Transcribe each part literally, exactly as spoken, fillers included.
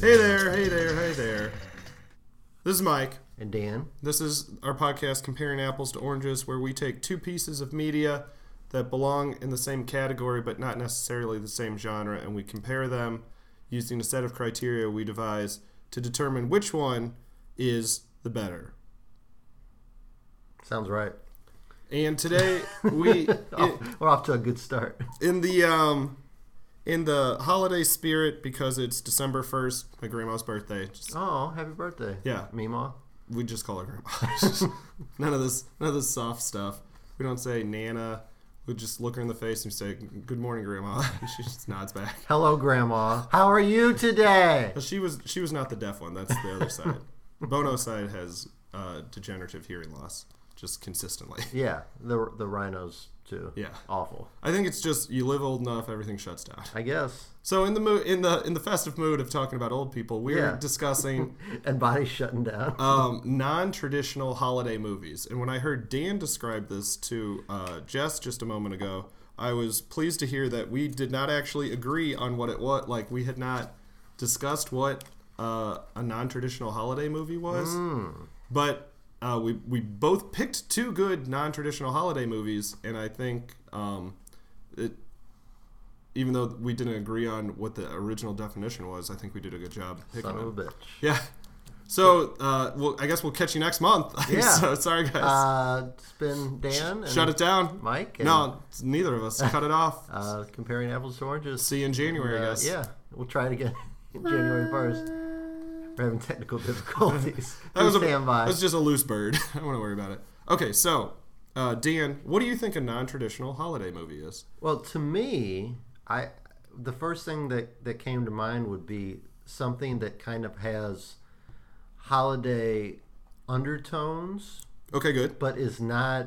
Hey there, hey there, hey there. This is Mike. And Dan. This is our podcast, Comparing Apples to Oranges, where we take two pieces of media that belong in the same category but not necessarily the same genre, and we compare them using a set of criteria we devise to determine which one is the better. Sounds right. And today we oh, we're off to a good start. In the um in the holiday spirit, because it's December first, my grandma's birthday. Just, oh, happy birthday. Yeah. Meemaw. We just call her grandma. none of this none of this soft stuff. We don't say Nana. We just look her in the face and say, "Good morning, Grandma." She just nods back. Hello, Grandma. How are you today? She was she was not the deaf one. That's the other side. Bono's side has uh, degenerative hearing loss, just consistently. Yeah, the the rhinos too. Yeah, awful. I think it's just you live old enough, everything shuts down. I guess. So in the mood, in the in the festive mood of talking about old people, we're yeah. discussing and bodies shutting down. um, non-traditional holiday movies. And when I heard Dan describe this to uh, Jess just a moment ago, I was pleased to hear that we did not actually agree on what it was. Like we had not discussed what uh, a non-traditional holiday movie was, mm. but. Uh, we we both picked two good non-traditional holiday movies, and I think um, it. Even though we didn't agree on what the original definition was, I think we did a good job picking Son of a them. bitch. Yeah. So, uh, well, I guess we'll catch you next month. Yeah. So, sorry, guys. Uh, it's been Dan. Sh- shut it down, Mike. And, no, it's neither of us. Cut it off. Uh, comparing apples to oranges. See you in January, uh, guys. Yeah, we'll try it again January first. We're having technical difficulties. that, was a, stand by. that was just a loose bird. I don't want to worry about it. Okay, so, uh, Dan, what do you think a non-traditional holiday movie is? Well, to me, I the first thing that, that came to mind would be something that kind of has holiday undertones. Okay, good. But is not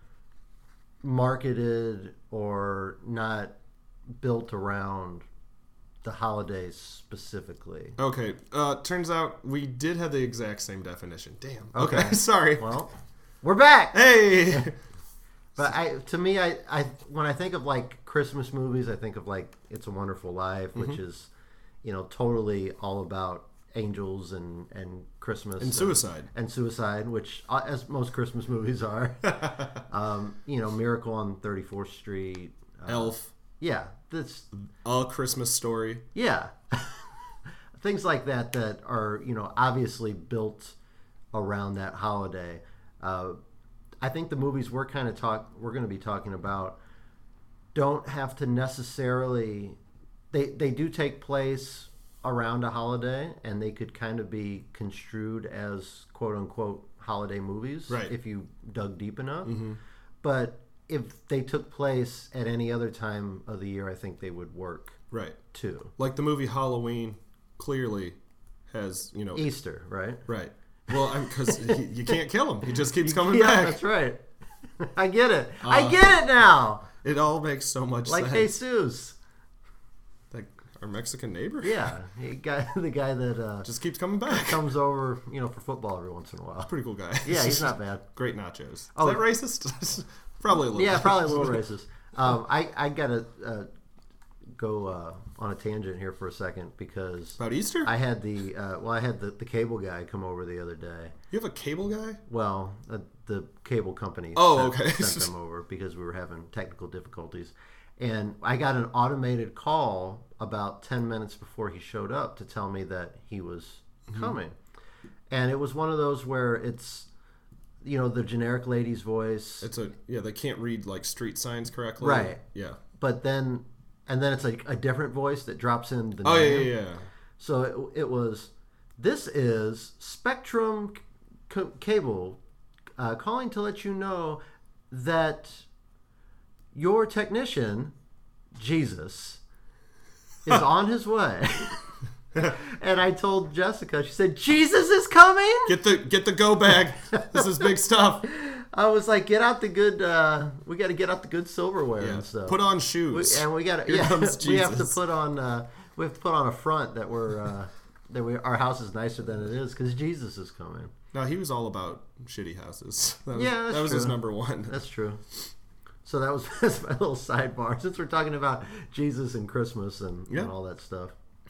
marketed or not built around the holidays specifically. Okay. Uh, turns out we did have the exact same definition. Damn. Okay. Okay. Sorry. Well, we're back. Hey. But I, to me, I, I, when I think of like Christmas movies, I think of like It's a Wonderful Life, which mm-hmm. is, you know, totally all about angels and, and Christmas and, and suicide and suicide, which uh, as most Christmas movies are. um, you know, Miracle on thirty-fourth Street, uh, Elf. Yeah, that's A Christmas Story. Yeah, things like that that are, you know, obviously built around that holiday. Uh, I think the movies we're kind of talk we're going to be talking about don't have to necessarily they they do take place around a holiday, and they could kind of be construed as quote unquote holiday movies, right, if you dug deep enough. Mm-hmm. But if they took place at any other time of the year, I think they would work. Right. Too. Like the movie Halloween clearly has, you know, Easter, right? Right. Well, because you can't kill him. He just keeps coming yeah, back. That's right. I get it. Uh, I get it now. It all makes so much like sense. Like Jesus. Like our Mexican neighbor? Yeah. He guy, the guy that uh, just keeps coming back. Comes over, you know, for football every once in a while. Pretty cool guy. Yeah, he's not bad. Great nachos. Is oh, that racist? Probably a little. Yeah, probably a little racist. Um, I, I got to uh, go uh, on a tangent here for a second because... About Easter? I had the, uh, well, I had the, the cable guy come over the other day. You have a cable guy? Well, uh, the cable company oh, sent, okay. sent them over because we were having technical difficulties. And I got an automated call about ten minutes before he showed up to tell me that he was mm-hmm. coming. And it was one of those where it's, you know, the generic lady's voice. It's a, yeah, they can't read like street signs correctly. Right. Yeah. But then, and then it's like a different voice that drops in the oh, name. yeah, yeah, yeah. So it, it was, this is Spectrum C- Cable uh, calling to let you know that your technician, Jesus, is on his way. And I told Jessica, she said, Jesus is coming? Get the get the go bag. This is big stuff. I was like, get out the good, uh, we got to get out the good silverware yeah. and stuff. Put on shoes. We, and we got to, yeah, we have to put on, uh, we have to put on a front that we're, uh, that we, our house is nicer than it is because Jesus is coming. No, he was all about shitty houses. That was, yeah, that's that was true. his number one. That's true. So that was that's my little sidebar. Since we're talking about Jesus and Christmas and, yeah. and all that stuff.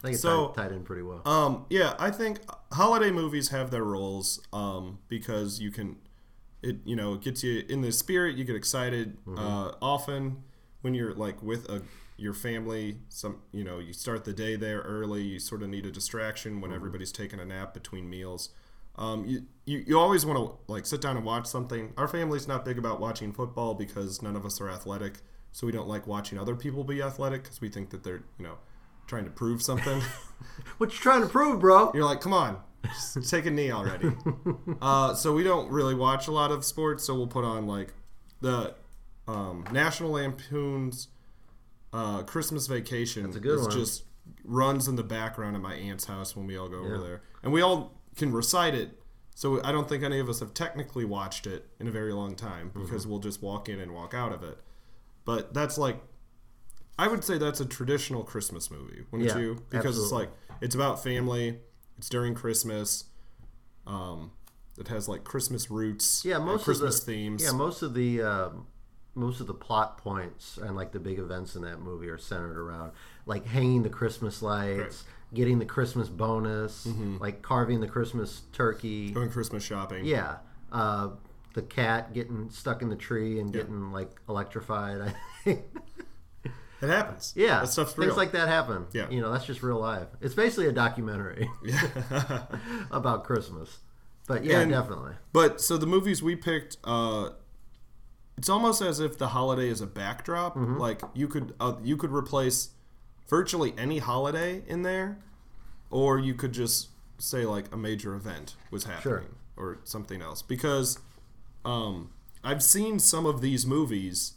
I think it's So, tied, tied in pretty well. Um, yeah, I think holiday movies have their roles um, because you can, it you know, it gets you in the spirit. You get excited. Mm-hmm. Uh, often when you're like with a your family, some you know, you start the day there early. You sort of need a distraction when Mm-hmm. everybody's taking a nap between meals. Um, you, you you always want to like sit down and watch something. Our family's not big about watching football because none of us are athletic, so we don't like watching other people be athletic because we think that they're you know trying to prove something. What you trying to prove, bro? You're like, come on, just take a knee already. uh, so we don't really watch a lot of sports. So we'll put on like the um, National Lampoon's uh, Christmas Vacation. That's a good is one. Just runs in the background at my aunt's house when we all go over Yeah. there, and we all can recite it. So I don't think any of us have technically watched it in a very long time because we'll just walk in and walk out of it. But that's like, I would say that's a traditional Christmas movie, wouldn't Yeah, you? Because it's absolutely. like, it's about family. It's during Christmas. Um, it has like Christmas roots. Yeah, and most Christmas of the themes. Yeah, most of the um, most of the plot points and like the big events in that movie are centered around like hanging the Christmas lights, Right. getting the Christmas bonus, like carving the Christmas turkey. Going Christmas shopping. Yeah, uh, the cat getting stuck in the tree and Yeah. getting like electrified. I think. It happens. Yeah, That stuff's things real. like that happen. Yeah. You know, that's just real life. It's basically a documentary Yeah. about Christmas. But yeah, And- definitely. But so the movies we picked, uh, it's almost as if the holiday is a backdrop. Mm-hmm. Like you could uh, you could replace virtually any holiday in there, or you could just say like a major event was happening Sure. or something else. Because um, I've seen some of these movies,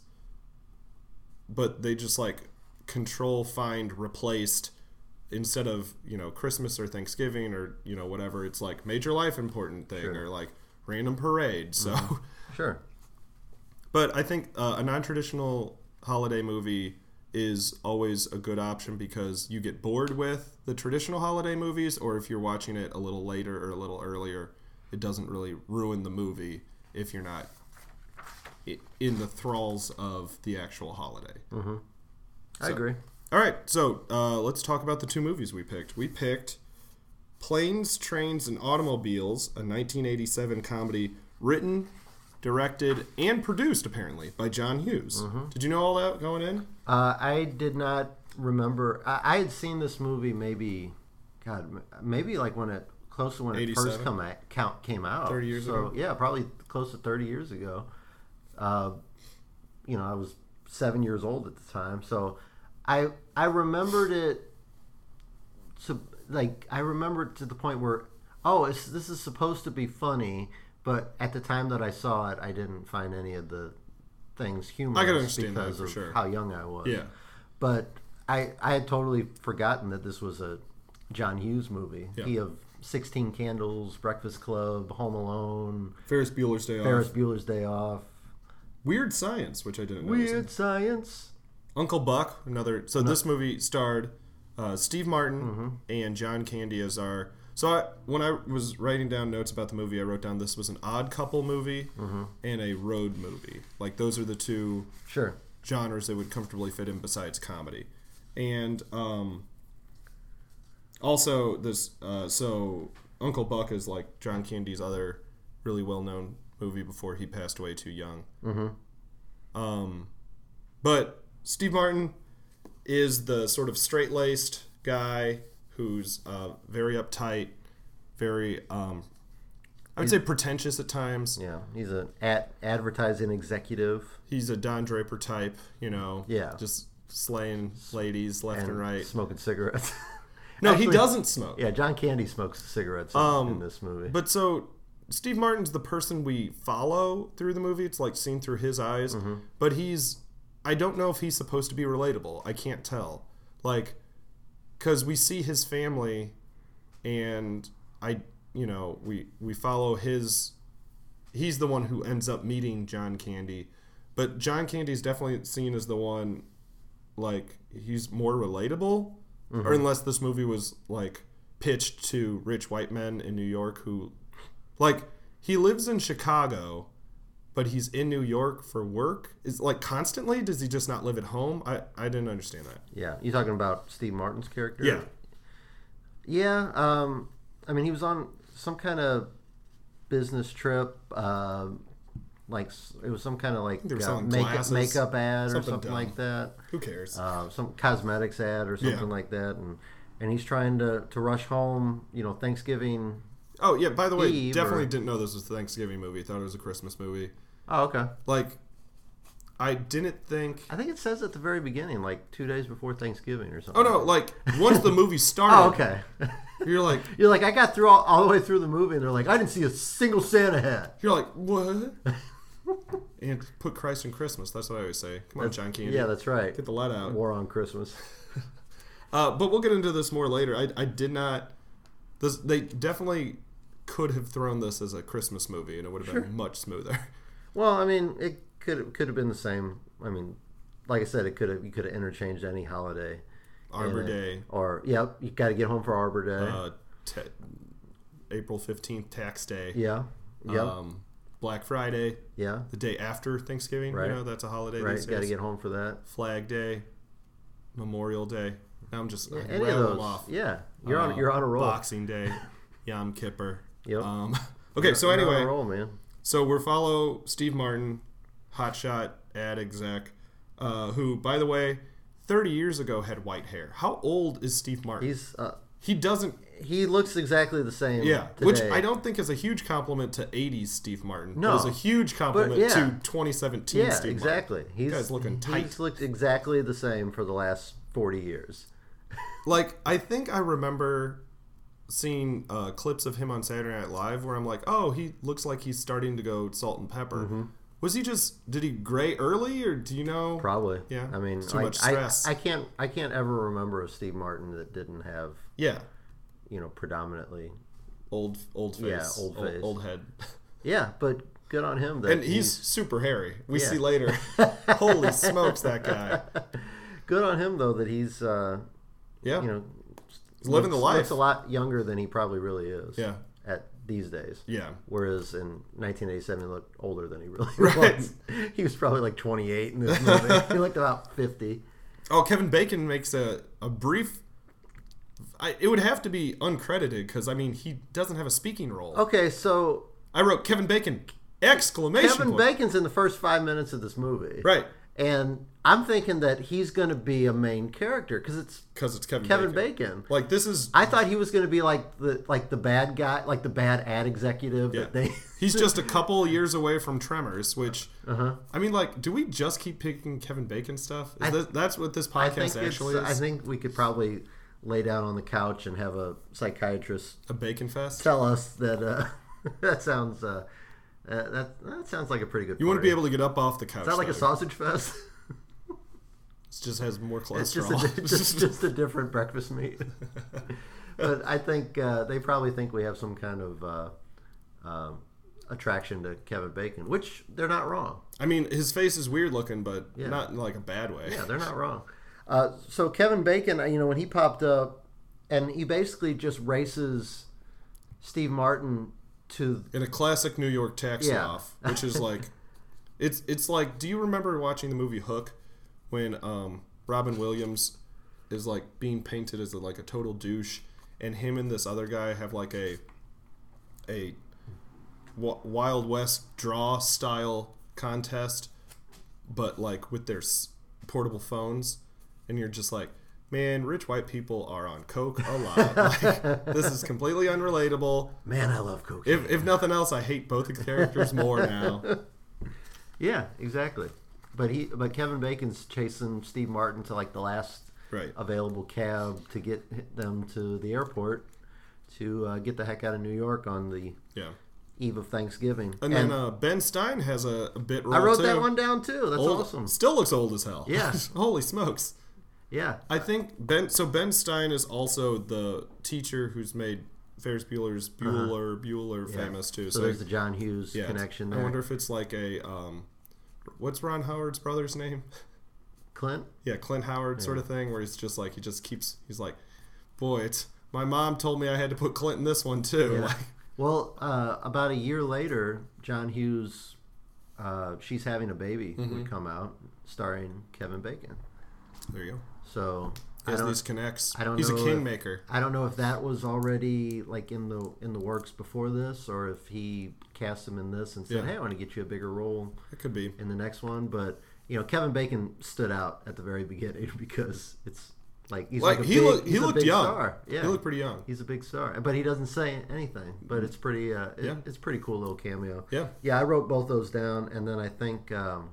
but they just like control find replaced. Instead of you know Christmas or Thanksgiving or you know whatever, it's like major life important thing Sure. or like random parade. So, Sure. but I think uh, a non-traditional holiday movie is always a good option because you get bored with the traditional holiday movies, or if you're watching it a little later or a little earlier, it doesn't really ruin the movie if you're not i- in the thralls of the actual holiday. I So- agree. All right, so uh, let's talk about the two movies we picked. We picked Planes, Trains, and Automobiles, a nineteen eighty-seven comedy written, directed, and produced, apparently, by John Hughes. Did you know all that going in? Uh, I did not remember. I, I had seen this movie maybe, God, maybe like when it close to when it first eighty-seven? come out, count came out. thirty years so, ago? Yeah, probably close to thirty years ago. Uh, you know, I was seven years old at the time, so I I remembered it. So like I remembered to the point where oh, it's, this is supposed to be funny, but at the time that I saw it, I didn't find any of the things humorous understand that because for of sure. how young I was. Yeah. But I I had totally forgotten that this was a John Hughes movie. Yeah. He of sixteen Candles, Breakfast Club, Home Alone, Ferris Bueller's Day Ferris Off. Bueller's Day Off, Weird Science, which I didn't know. was in- Weird Science. Uncle Buck, another. So this movie starred uh, Steve Martin Mm-hmm. and John Candy as our. So I, when I was writing down notes about the movie, I wrote down this was an odd couple movie Mm-hmm. and a road movie. Like those are the two Sure. genres that would comfortably fit in besides comedy. And um, also this. Uh, so Uncle Buck is like John Candy's other really well known movie before he passed away too young. Mm-hmm. Um, but Steve Martin is the sort of straight-laced guy who's uh, very uptight, very, um, I would say pretentious at times. Yeah, he's an ad- advertising executive. He's a Don Draper type, you know, Yeah. just slaying ladies left and, and right. smoking cigarettes. No, he Actually, doesn't smoke. Yeah, John Candy smokes cigarettes in, Um, in this movie. But so Steve Martin's the person we follow through the movie. It's like seen through his eyes. Mm-hmm. But he's, I don't know if he's supposed to be relatable. I can't tell. Like, because we see his family and I, you know, we, we follow his, he's the one who ends up meeting John Candy. But John Candy's definitely seen as the one, like, he's more relatable. Mm-hmm. Or unless this movie was, like, pitched to rich white men in New York who, like, he lives in Chicago, but he's in New York for work. Is like constantly? Does he just not live at home? I, I didn't understand that. Yeah, you talking about Steve Martin's character? Yeah. Yeah, um, I mean, he was on some kind of business trip. Uh, like it was some kind of like They were uh, selling makeup glasses, makeup ad or something something dumb. like that. Who cares? Uh, some cosmetics ad or something Yeah. like that, and and he's trying to, to rush home. You know, Thanksgiving. Oh yeah. By the way, Eve definitely or- didn't know this was a Thanksgiving movie. Thought it was a Christmas movie. Oh, okay. Like, I didn't think. I think it says at the very beginning, like two days before Thanksgiving or Oh something. no! Like once the movie started, Oh, okay. you're like, You're like, I got through all, all the way through the movie, and they're like, I didn't see a single Santa hat. you're like, what? And put Christ in Christmas. That's what I always say. Come on, John Candy. Yeah, that's right. Get the lead out. War on Christmas. Uh, but we'll get into this more later. I, I did not. This they definitely could have thrown this as a Christmas movie, and it would have Sure. been much smoother. Well, I mean, it could could have been the same. I mean, like I said, it could have you could have interchanged any holiday. Arbor in it. Day, Or yep, you got to get home for Arbor Day. uh, te- April fifteenth, Tax Day. yeah, yep, Um, Black Friday, yeah. the day after Thanksgiving. Right. You know that's a holiday. Right, these got to days. get home for that. Flag Day, Memorial Day. Now I'm just Yeah, I any of rattle them those. off. Yeah, you're Uh, on you're on a roll. Boxing Day, Yom Kippur. Yep. Um, okay, You're- so you're on anyway, a roll, man. so we follow Steve Martin, hotshot ad exec, uh, who, by the way, thirty years ago had white hair. How old is Steve Martin? He's uh, he doesn't. he looks exactly the same. Yeah, today. which I don't think is a huge compliment to eighties Steve Martin. No. But is a huge compliment yeah. to twenty seventeen Yeah, Steve exactly. Martin. He's Guy's looking tight. He's looked exactly the same for the last forty years. Like, I think I remember seeing uh, clips of him on Saturday Night Live where I'm like, oh, he looks like he's starting to go salt and pepper. Mm-hmm. Was he just, did he gray early, or do you know? Probably. Yeah. I mean, It's too like, much stress. I, I can't I can't ever remember a Steve Martin that didn't have, Yeah. you know, predominantly. Old old face. Yeah, old face. Old, head. Yeah, but good on him. That And he's super hairy. We Yeah. see later. Holy smokes, that guy. good on him though that he's uh, Yeah. you know He's living the looks- life. Looks a lot younger than he probably really is. Yeah. At these days. Yeah. Whereas in nineteen eighty-seven, he looked older than he really Right. was. He was probably like twenty-eight in this movie. He looked about fifty. Oh, Kevin Bacon makes a, a brief. I, it would have to be uncredited because, I mean, he doesn't have a speaking role. Okay, so I wrote Kevin Bacon! Exclamation Kevin point. Bacon's in the first five minutes of this movie. Right. And I'm thinking that he's going to be a main character because it's Because it's Kevin, Kevin Bacon. Bacon. Like, this is. I thought he was going to be like the like the bad guy, like the bad ad executive. Yeah. That they, He's just a couple years away from Tremors, which. uh-huh. I mean, like, do we just keep picking Kevin Bacon stuff? Is I- this, that's what this I think podcast it's, actually is? I think we could probably lay down on the couch and have a psychiatrist a Bacon Fest? tell us that uh, that sounds uh, uh, that that sounds like a pretty good. You wouldn't be able to get up off the couch. Is that like a though. sausage fest? It just has more It's just cholesterol. a, just, just a different breakfast meat. But I think uh, they probably think we have some kind of uh, um, attraction to Kevin Bacon, which they're not wrong. I mean, his face is weird looking, but Yeah. not in like a bad way. Yeah, they're not wrong. Uh, so Kevin Bacon, you know, when he popped up, and he basically just races Steve Martin to In a classic New York tax Yeah. off, which is like, it's it's like, do you remember watching the movie Hook when um, Robin Williams is like being painted as a, like a total douche, and him and this other guy have like a a w- Wild West draw style contest, but like with their s- portable phones, and you're just like, man, rich white people are on coke a lot. Like, this is completely unrelatable. man, I love cocaine. If, if nothing else, I hate both the characters more now. Yeah, exactly. But he, but Kevin Bacon's chasing Steve Martin to like the last Right. available cab to get them to the airport to uh, get the heck out of New York on the Yeah. eve of Thanksgiving. And, then uh, Ben Stein has a, a bit role I wrote too. that one down too. That's Old- awesome. Still looks old as hell. Yeah. Holy smokes. Yeah. I think Ben. So Ben Stein is also the teacher who's made Ferris Bueller's Bueller Bueller Yeah. famous too. So, there's the John Hughes yeah, connection I there. wonder if it's like a um, what's Ron Howard's brother's name? Clint? Yeah, Clint Howard sort of thing, where he's just like he just keeps. He's like, boy, it's my mom told me I had to put Clint in this one too. Yeah. Like, Well, uh, about a year later, John Hughes, uh, She's Having a Baby Mm-hmm. would come out, starring Kevin Bacon. there you go. So He has these connects. I don't He's know a kingmaker. If, I don't know if that was already like in the in the works before this, or if he cast him in this and said, Yeah. "Hey, I want to get you a bigger role It could be. in the next one." But you know, Kevin Bacon stood out at the very beginning because it's like he's Like, like, a he big, looked, he's he a looked big young. star. Yeah, He looked pretty young. he's a big star, but he doesn't say anything. But it's pretty. Uh, it, Yeah. it's a pretty cool little cameo. Yeah. Yeah, I wrote both those down, and then I think, um,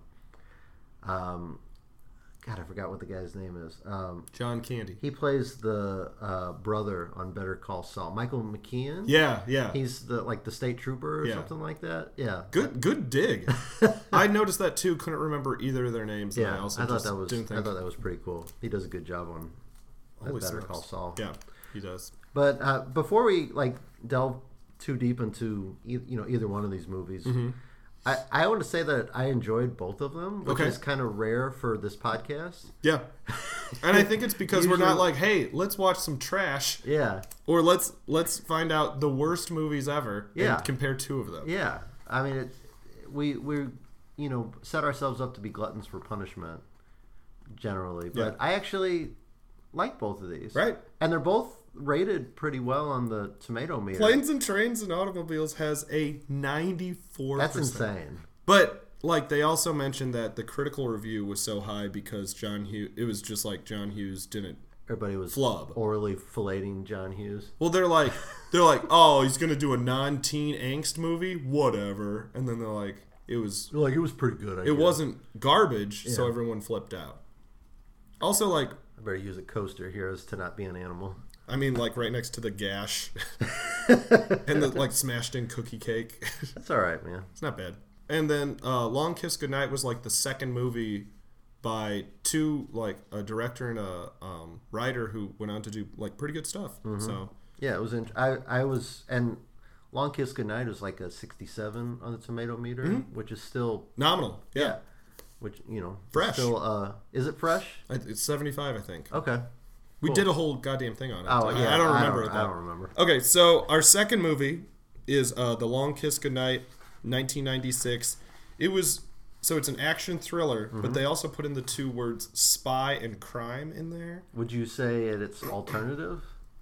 um, God, I forgot what the guy's name is. Um, John Candy. he plays the uh, brother on Better Call Saul, Michael McKean. Yeah, yeah. He's the like the state trooper or Yeah. something like that. Yeah, Good, good dig. I noticed that too. Couldn't remember either of their names. And yeah. I also I thought just that was didn't think. I thought that was pretty cool. He does a good job on Holy Better smokes. Call Saul. Yeah, he does. But uh, before we like delve too deep into e- you know either one of these movies, Mm-hmm. I, I want to say that I enjoyed both of them, which Okay. is kind of rare for this podcast. Yeah, and I think it's because we're not Usually- like, hey, let's watch some trash, Yeah, or let's let's find out the worst movies ever. Yeah. and compare two of them. yeah. I mean, it, we we you know set ourselves up to be gluttons for punishment generally, but Yeah. I actually like both of these. Right. And they're both rated pretty well on the tomato meter. Planes and Trains and Automobiles has a ninety-four. That's insane. But like they also mentioned that the critical review was so high because John Hughes. It was just like John Hughes didn't. Everybody was Flub. orally filleting John Hughes. Well, they're like they're like, oh, he's gonna do a non-teen angst movie, whatever. And then they're like, it was Like, it was pretty good. I it guess. wasn't garbage, so Yeah. everyone flipped out. Also, like I better use a coaster here as to not be an animal. I mean, like right next to the gash and the like smashed in cookie cake. That's all right, man. It's not bad. And then uh, Long Kiss Goodnight was like the second movie by two, like a director and a um, writer who went on to do like pretty good stuff. So Yeah, it was. In, I I was and Long Kiss Goodnight was like a sixty-seven on the tomato meter, which is still nominal, yeah. which you know Fresh. Still, uh, is it fresh? I- It's seventy-five, I think. Okay. We cool. did a whole goddamn thing on it. Oh I- yeah, I don't remember I it. don't, though. I don't remember. Okay, so our second movie is uh, The Long Kiss Goodnight, nineteen ninety-six. It was so it's an action thriller, but they also put in the two words spy and crime in there. Would you say it, it's alternative?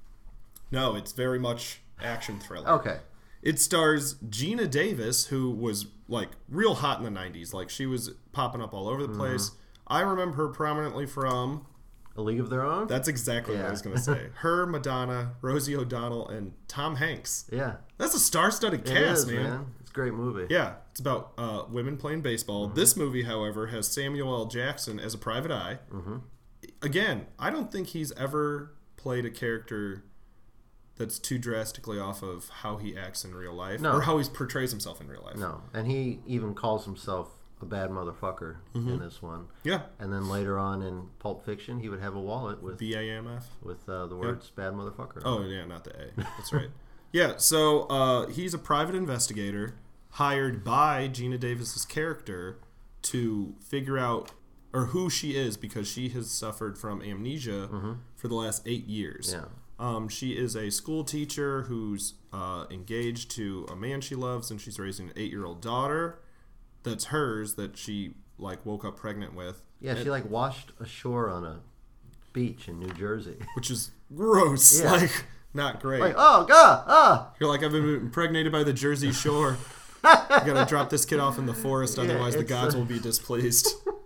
No, it's very much action thriller. Okay. It stars Gina Davis, who was like real hot in the nineties. Like she was popping up all over the place. I remember her prominently from. A League of Their Own. That's exactly what I Yeah. was going to say. Her, Madonna, Rosie O'Donnell, and Tom Hanks. yeah. That's a star-studded It cast, is, man. man. It's a great movie. Yeah, it's about uh, women playing baseball. Mm-hmm. This movie, however, has Samuel L. Jackson as a private eye. Mm-hmm. Again, I don't think he's ever played a character that's too drastically off of how he acts in real life No. or how he portrays himself in real life. No, and he even calls himself a bad motherfucker in this one. Yeah, And then later on in Pulp Fiction, he would have a wallet with B A M F. with uh, the words "bad motherfucker." Oh, yeah, not the A. That's right. Yeah, so uh, he's a private investigator hired by Gina Davis's character to figure out or who she is because she has suffered from amnesia for the last eight years. Yeah. Um, she is a school teacher who's uh, engaged to a man she loves, and she's raising an eight-year-old daughter that's hers that she like woke up pregnant with. Yeah, she like washed ashore on a beach in New Jersey. Which is gross. Yeah. Like, not great. Like, oh god, ah. You're like, I've been impregnated by the Jersey Shore. I gotta drop this kid off in the forest, Yeah, otherwise the it's, gods uh, will be displeased.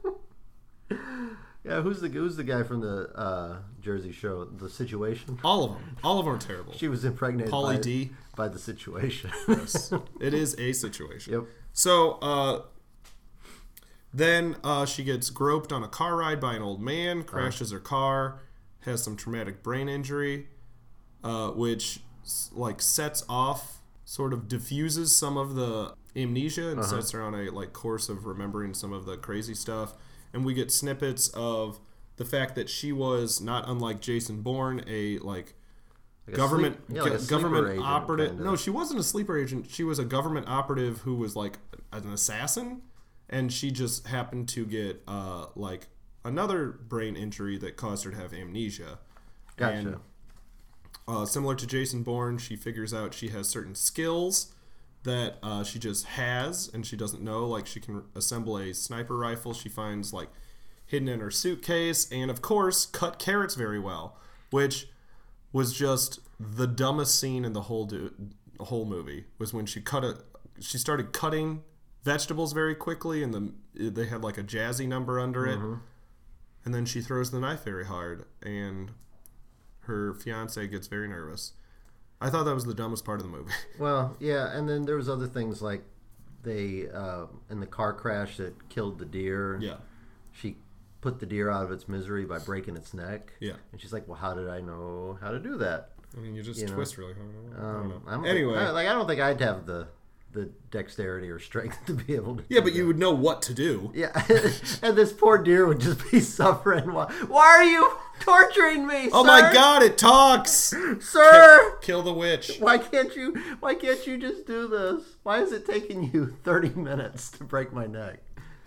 Yeah, who's the who's the guy from the uh, Jersey Show? The Situation. All of them. All of them are terrible. She was impregnated Pauly by, D. by the Situation. Yes. It is a situation. Yep. So, uh, then uh, she gets groped on a car ride by an old man, crashes her car, has some traumatic brain injury, uh, which s- like sets off, sort of diffuses some of the amnesia and sets her on a like course of remembering some of the crazy stuff. And we get snippets of the fact that she was not unlike Jason Bourne, a like Like a government sleep- yeah, like a go- sleeper government agent, operative. kinda. No, she wasn't a sleeper agent. She was a government operative who was like an assassin, and she just happened to get uh, like another brain injury that caused her to have amnesia. Gotcha. And uh, similar to Jason Bourne, she figures out she has certain skills that uh, she just has and she doesn't know. Like she can assemble a sniper rifle. She finds like hidden in her suitcase, and of course cut carrots very well, which was just the dumbest scene in the whole do- whole movie. Was when she cut a she started cutting vegetables very quickly, and the they had like a jazzy number under it, mm-hmm. and then she throws the knife very hard, and her fiance gets very nervous. I thought that was the dumbest part of the movie. Well, yeah, and then there was other things like they uh, in the car crash that killed the deer. Yeah, she put the deer out of its misery by breaking its neck. Yeah, and she's like, "Well, how did I know how to do that?" I mean, you just you twist know? really hard. I don't know. Um, I don't anyway, think, I, like I don't think I'd have the the dexterity or strength to be able to. Yeah, but that. you would know what to do. Yeah, and this poor deer would just be suffering. Why, why are you torturing me? Oh sir? my God! It talks, sir. Kill, kill the witch. Why can't you? Why can't you just do this? Why is it taking you thirty minutes to break my neck?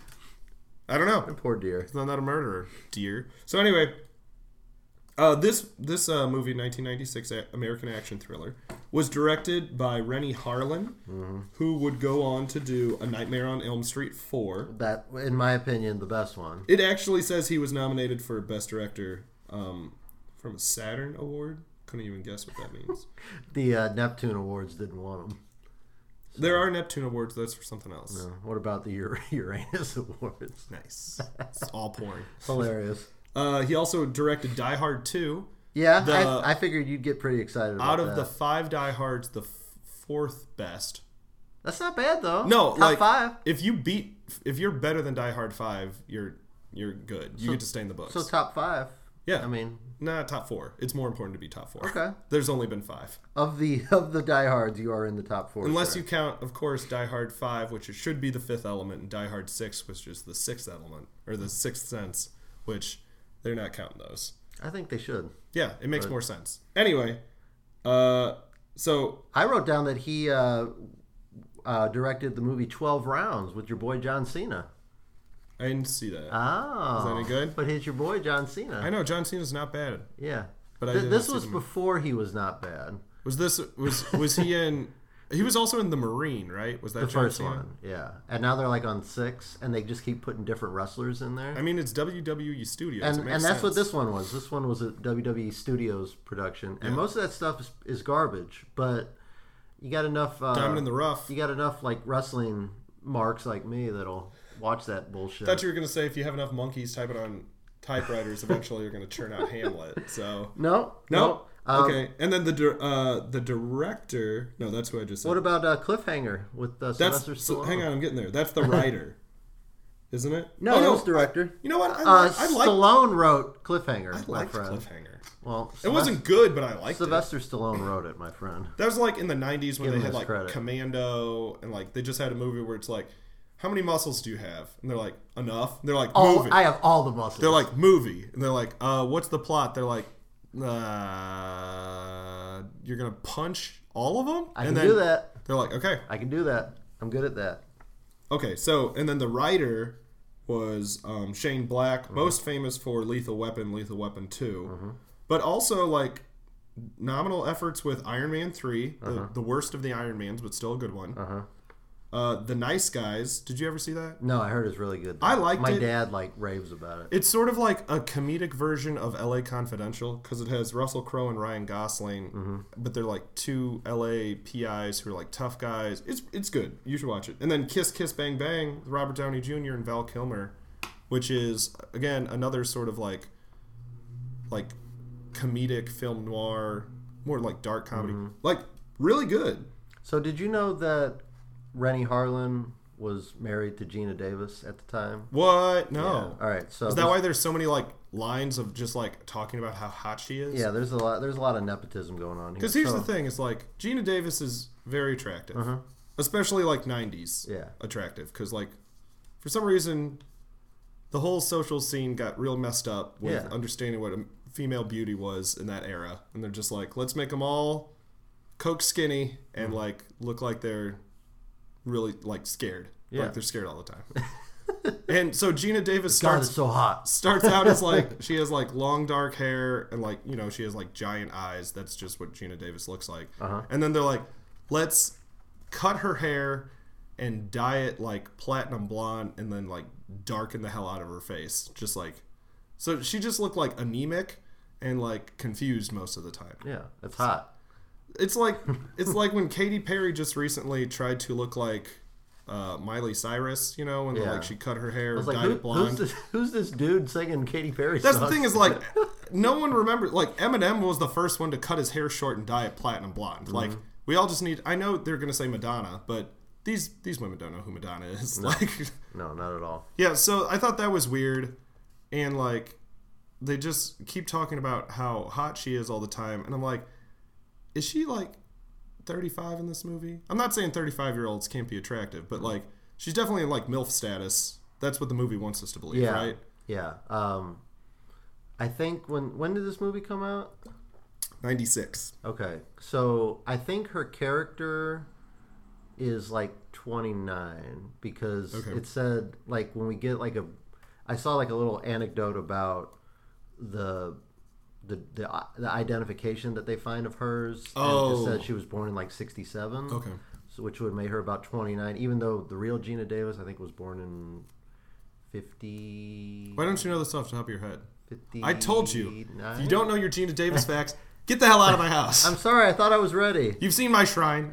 I don't know. Poor deer. I'm not a murderer, dear. So anyway, uh, this this uh, movie, nineteen ninety-six American action thriller, was directed by Rennie Harlin, mm-hmm. who would go on to do A Nightmare on Elm Street four. That, in my opinion, the best one. It actually says he was nominated for Best Director um, from a Saturn Award. Couldn't even guess what that means. The uh, Neptune Awards didn't want him. So. There are Neptune Awards. That's for something else. No. What about the Ur- Uranus Awards? Nice. It's all porn. Hilarious. Uh, he also directed Die Hard two. Yeah, the, I, I figured you'd get pretty excited about that. Out of that. the five Die Hards, the f- fourth best. That's not bad, though. No, Top like, five. If you beat, if you're better than Die Hard five, you're you're good. You so, get to stay in the books. So top five. Yeah. I mean... Nah, top four. It's more important to be top four. Okay. There's only been five. Of the of the Die Hards, you are in the top four. Unless sir. you count, of course, Die Hard five, which should be the fifth element, and Die Hard six, which is the sixth element, or the sixth sense, which they're not counting those. I think they should. Yeah, it makes but... more sense. Anyway, uh, so... I wrote down that he uh, uh, directed the movie twelve rounds with your boy John Cena. I didn't see that. Oh. Is that any good? But he's your boy, John Cena. I know, John Cena's not bad. Yeah. But I Th- didn't This see was the before he was not bad. Was this, was was he in, he was also in The Marine, right? Was that the John first Cena? one, yeah. And now they're like on six, and they just keep putting different wrestlers in there. I mean, it's W W E Studios. And, it makes and that's sense. what this one was. This one was a W W E Studios production. And yeah. most of that stuff is, is garbage, but you got enough... Uh, Diamond in the rough. You got enough like wrestling marks like me that'll... watch that bullshit. I thought you were going to say if you have enough monkeys typing on typewriters, eventually you're going to churn out Hamlet. So no, no, no. Um, okay. And then the di- uh, the director. No, that's who I just said. What about uh, Cliffhanger with uh, Sylvester that's, Stallone? So, hang on, I'm getting there. That's the writer, isn't it? No, oh, that no, was director. You know what? I, uh, I like Stallone wrote Cliffhanger. I my liked friend. Cliffhanger. Well, it wasn't good, but I liked Sylvester it. Sylvester Stallone wrote it, my friend. That was like in the nineties when Give they him had his like credit. Commando and like they just had a movie where it's like, how many muscles do you have? And they're like, enough. And they're like, all, movie. I have all the muscles. They're like, movie. And they're like, uh, what's the plot? They're like, uh, you're going to punch all of them? I and can then do that. They're like, okay. I can do that. I'm good at that. Okay, so, and then the writer was um, Shane Black, mm-hmm. most famous for Lethal Weapon, Lethal Weapon two. Mm-hmm. But also, like, nominal efforts with Iron Man three, the, uh-huh. the worst of the Iron Mans, but still a good one. Uh-huh. Uh, The Nice Guys. Did you ever see that? No, I heard it's really good. I liked My it. My dad like raves about it. It's sort of like a comedic version of L A Confidential because it has Russell Crowe and Ryan Gosling, mm-hmm. but they're like two L A P Is who are like tough guys. It's it's good. You should watch it. And then Kiss Kiss Bang Bang with Robert Downey Junior and Val Kilmer, which is again another sort of like like comedic film noir, more like dark comedy, mm-hmm. like really good. So did you know that Rennie Harlin was married to Gina Davis at the time? What? No. Yeah. All right. So is that why there's so many like lines of just like talking about how hot she is? Yeah, there's a lot. There's a lot of nepotism going on here. Because here's so, the thing: is like Gina Davis is very attractive, uh-huh. especially like nineties. Yeah. Attractive because like for some reason the whole social scene got real messed up with yeah. understanding what a female beauty was in that era, and they're just like, let's make them all coke skinny and mm-hmm. like look like they're really like scared, yeah. like they're scared all the time. And so Gina Davis starts God, it's so hot. starts out as like she has like long dark hair and like you know she has like giant eyes. That's just what Gina Davis looks like. Uh-huh. And then they're like, let's cut her hair and dye it like platinum blonde and then like darken the hell out of her face. Just like, so she just looked like anemic and like confused most of the time. Yeah, it's hot. It's like it's like when Katy Perry just recently tried to look like uh, Miley Cyrus, you know, when Yeah. like she cut her hair, I was dyed like, who, it blonde. who's, this, who's this dude singing Katy Perry That's songs? the thing is like, no one remembers. Like Eminem was the first one to cut his hair short and dye it platinum blonde. Mm-hmm. Like we all just need. I know they're gonna say Madonna, but these these women don't know who Madonna is. No. Like, No, not at all. yeah. So I thought that was weird, and like they just keep talking about how hot she is all the time, and I'm like, is she like thirty-five in this movie? I'm not saying thirty-five year olds can't be attractive, but like she's definitely in like MILF status. That's what the movie wants us to believe, Yeah, right? yeah. Um, I think when when did this movie come out? ninety-six. Okay, so I think her character is like twenty-nine because Okay. it said like when we get like a, I saw like a little anecdote about the the the, the identification that they find of hers. Oh. And it said she was born in like sixty-seven. Okay. So which would make her about twenty-nine, even though the real Gina Davis I think was born in fifty. Why don't you know this off the top of your head? fifty I told you. If you don't know your Gina Davis facts, get the hell out of my house. I'm sorry, I thought I was ready. You've seen my shrine.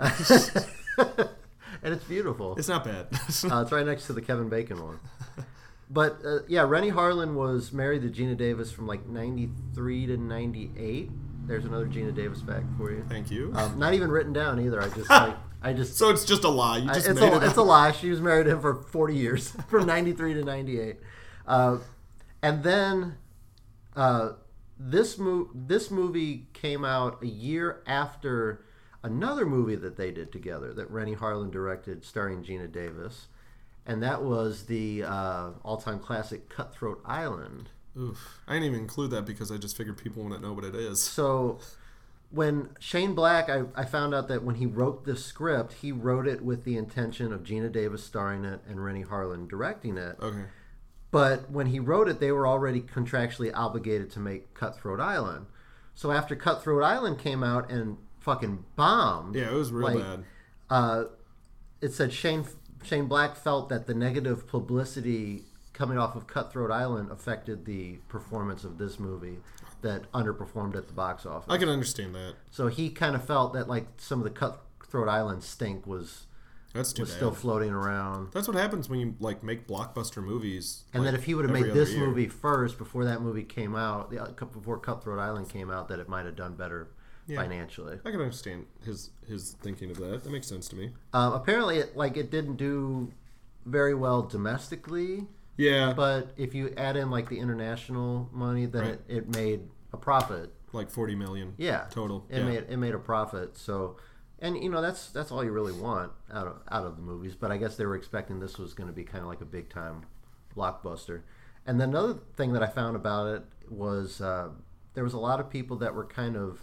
And it's beautiful. It's not bad. Uh, it's right next to the Kevin Bacon one. But uh, yeah, Rennie Harlan was married to Gina Davis from like ninety-three to ninety-eight. There's another Gina Davis fact for you. Thank you. Um, not even written down either. I just like I just So it's just a lie. You I, just it's made a it it's up. a lie. She was married to him for forty years, from ninety-three to ninety-eight, uh, and then uh, this mo- this movie came out a year after another movie that they did together that Rennie Harlan directed, starring Gina Davis, and that was the uh, all-time classic Cutthroat Island. Oof. I didn't even include that because I just figured people wouldn't know what it is. So when Shane Black, I, I found out that when he wrote this script, he wrote it with the intention of Gina Davis starring it and Rennie Harlan directing it. Okay. But when he wrote it, they were already contractually obligated to make Cutthroat Island. So after Cutthroat Island came out and fucking bombed, Yeah, it was real like, bad. uh, it said Shane Shane Black felt that the negative publicity coming off of Cutthroat Island affected the performance of this movie that underperformed at the box office. I can understand that. So he kind of felt that like some of the Cutthroat Island stink was That's too was bad. still floating around. That's what happens when you like make blockbuster movies. And like, that if he would have every made other this year. movie first before that movie came out, the, uh, before Cutthroat Island came out, that it might have done better Yeah. financially. I can understand his his thinking of that. That makes sense to me. Um, apparently, it, like it didn't do very well domestically, Yeah, but if you add in like the international money, then Right. it, it made a profit. like forty million. Yeah, Total. It Yeah. made it made a profit. So, and you know that's that's all you really want out of out of the movies. But I guess they were expecting this was going to be kind of like a big time blockbuster. And then another thing that I found about it was uh, there was a lot of people that were kind of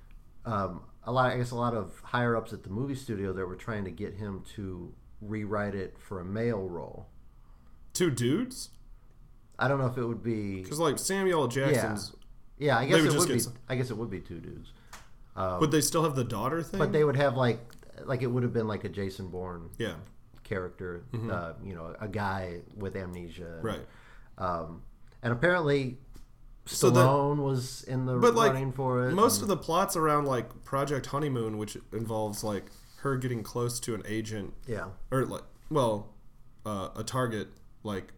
um, a lot. I guess a lot of higher ups at the movie studio that were trying to get him to rewrite it for a male role. Two dudes? I don't know if it would be. Because like Samuel L. Jackson's. Yeah, I They guess would it just would be. get some- I guess it would be two dudes. Um, Would they still have the daughter thing? But they would have like, like it would have been like a Jason Bourne Yeah. character, uh, you know, a guy with amnesia, Right. Um, and apparently, So that- Stallone was in the But like running for it. most and- of the plots around like Project Honeymoon, which involves like her getting close to an agent yeah, or like well, uh, a target like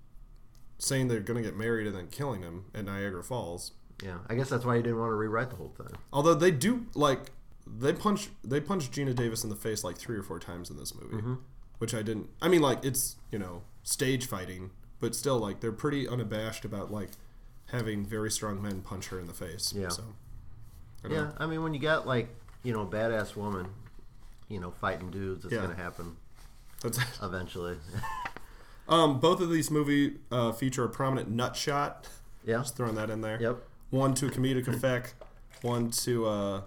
saying they're gonna get married and then killing him at Niagara Falls. yeah. I guess that's why he didn't want to rewrite the whole thing. Although they do like they punch they punch Gina Davis in the face like three or four times in this movie, Mm-hmm. which I didn't. I mean, like it's you know stage fighting, but still like they're pretty unabashed about like having very strong men punch her in the face. Yeah. So I don't Yeah, know. I mean, when you got like you know a badass woman, you know, fighting dudes, it's Yeah. gonna happen That's eventually. um both of these movie uh, feature a prominent nut shot. Yeah. Just throwing that in there. Yep. One to comedic effect, one to uh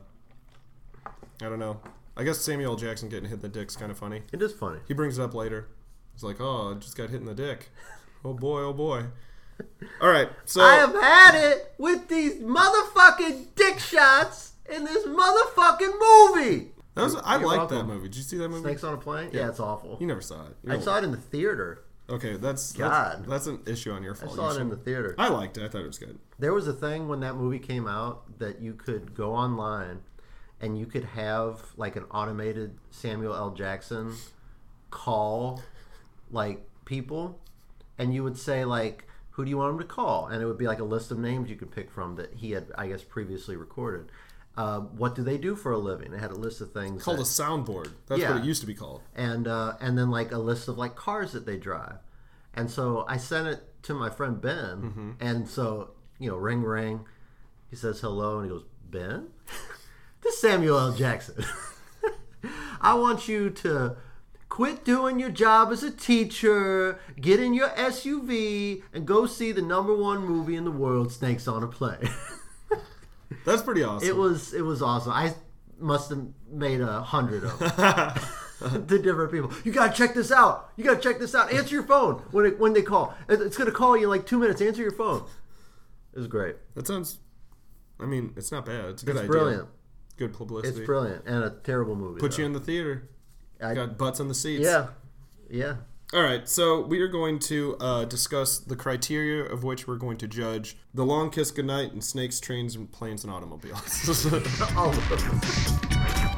I don't know. I guess Samuel L. Jackson getting hit in the dick's kind of funny. It is funny. He brings it up later. He's like, "Oh, I just got hit in the dick. Oh boy, oh boy." All right, so I have had it with these motherfucking dick shots in this motherfucking movie. That was I You're liked that welcome. movie. Did you see that movie? Snakes on a Plane? Yeah, it's awful. You never saw it. You I don't- saw it in the theater. Okay, that's God. that's, that's an issue on your I fault. saw You it in should- the theater. I liked it. I thought it was good. There was a thing when that movie came out that you could go online and you could have like an automated Samuel L. Jackson call like people, and you would say like, who do you want him to call? And it would be like a list of names you could pick from that he had, I guess, previously recorded. Uh, what do they do for a living? It had a list of things. Called that, a soundboard. That's Yeah. what it used to be called. and uh, and then like a list of like cars that they drive. And so I sent it to my friend Ben, Mm-hmm. and so you know, ring ring. He says hello, and he goes, Ben, this is Samuel L. Jackson. I want you to quit doing your job as a teacher, get in your S U V, and go see the number one movie in the world, Snakes on a Plane. That's pretty awesome. It was it was awesome. I must have made a hundred of them to different people. You gotta check this out. You gotta check this out. Answer your phone when it, when they call. It- It's gonna call you in like two minutes. Answer your phone. It was great. That sounds. I mean, it's not bad. It's a good It's idea. brilliant. Good publicity. It's brilliant and a terrible movie. Put though. you in the theater. I- Got butts on the seats. Yeah, yeah. All right, so we are going to uh, discuss the criteria of which we're going to judge The Long Kiss Goodnight and Snakes, Trains, and Planes and Automobiles. All of them.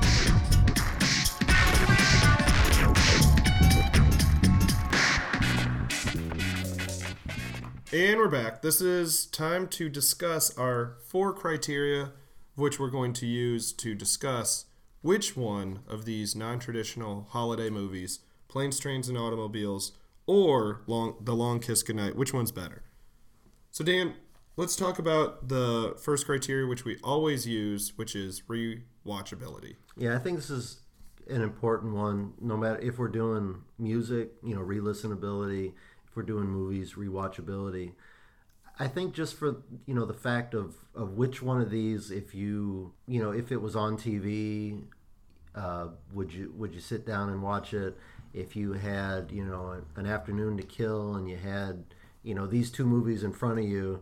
And we're back. This is time to discuss our four criteria, which we're going to use to discuss which one of these non-traditional holiday movies, Planes, Trains, and Automobiles, or Long, The Long Kiss Goodnight, which one's better? So, Dan, let's talk about the first criteria, which we always use, which is rewatchability. Yeah, I think this is an important one. No matter if we're doing music, you know, re-listenability. If we're doing movies, rewatchability. I think just for you know the fact of, of which one of these, if you you know if it was on T V, uh, would you would you sit down and watch it? If you had you know an afternoon to kill and you had you know these two movies in front of you,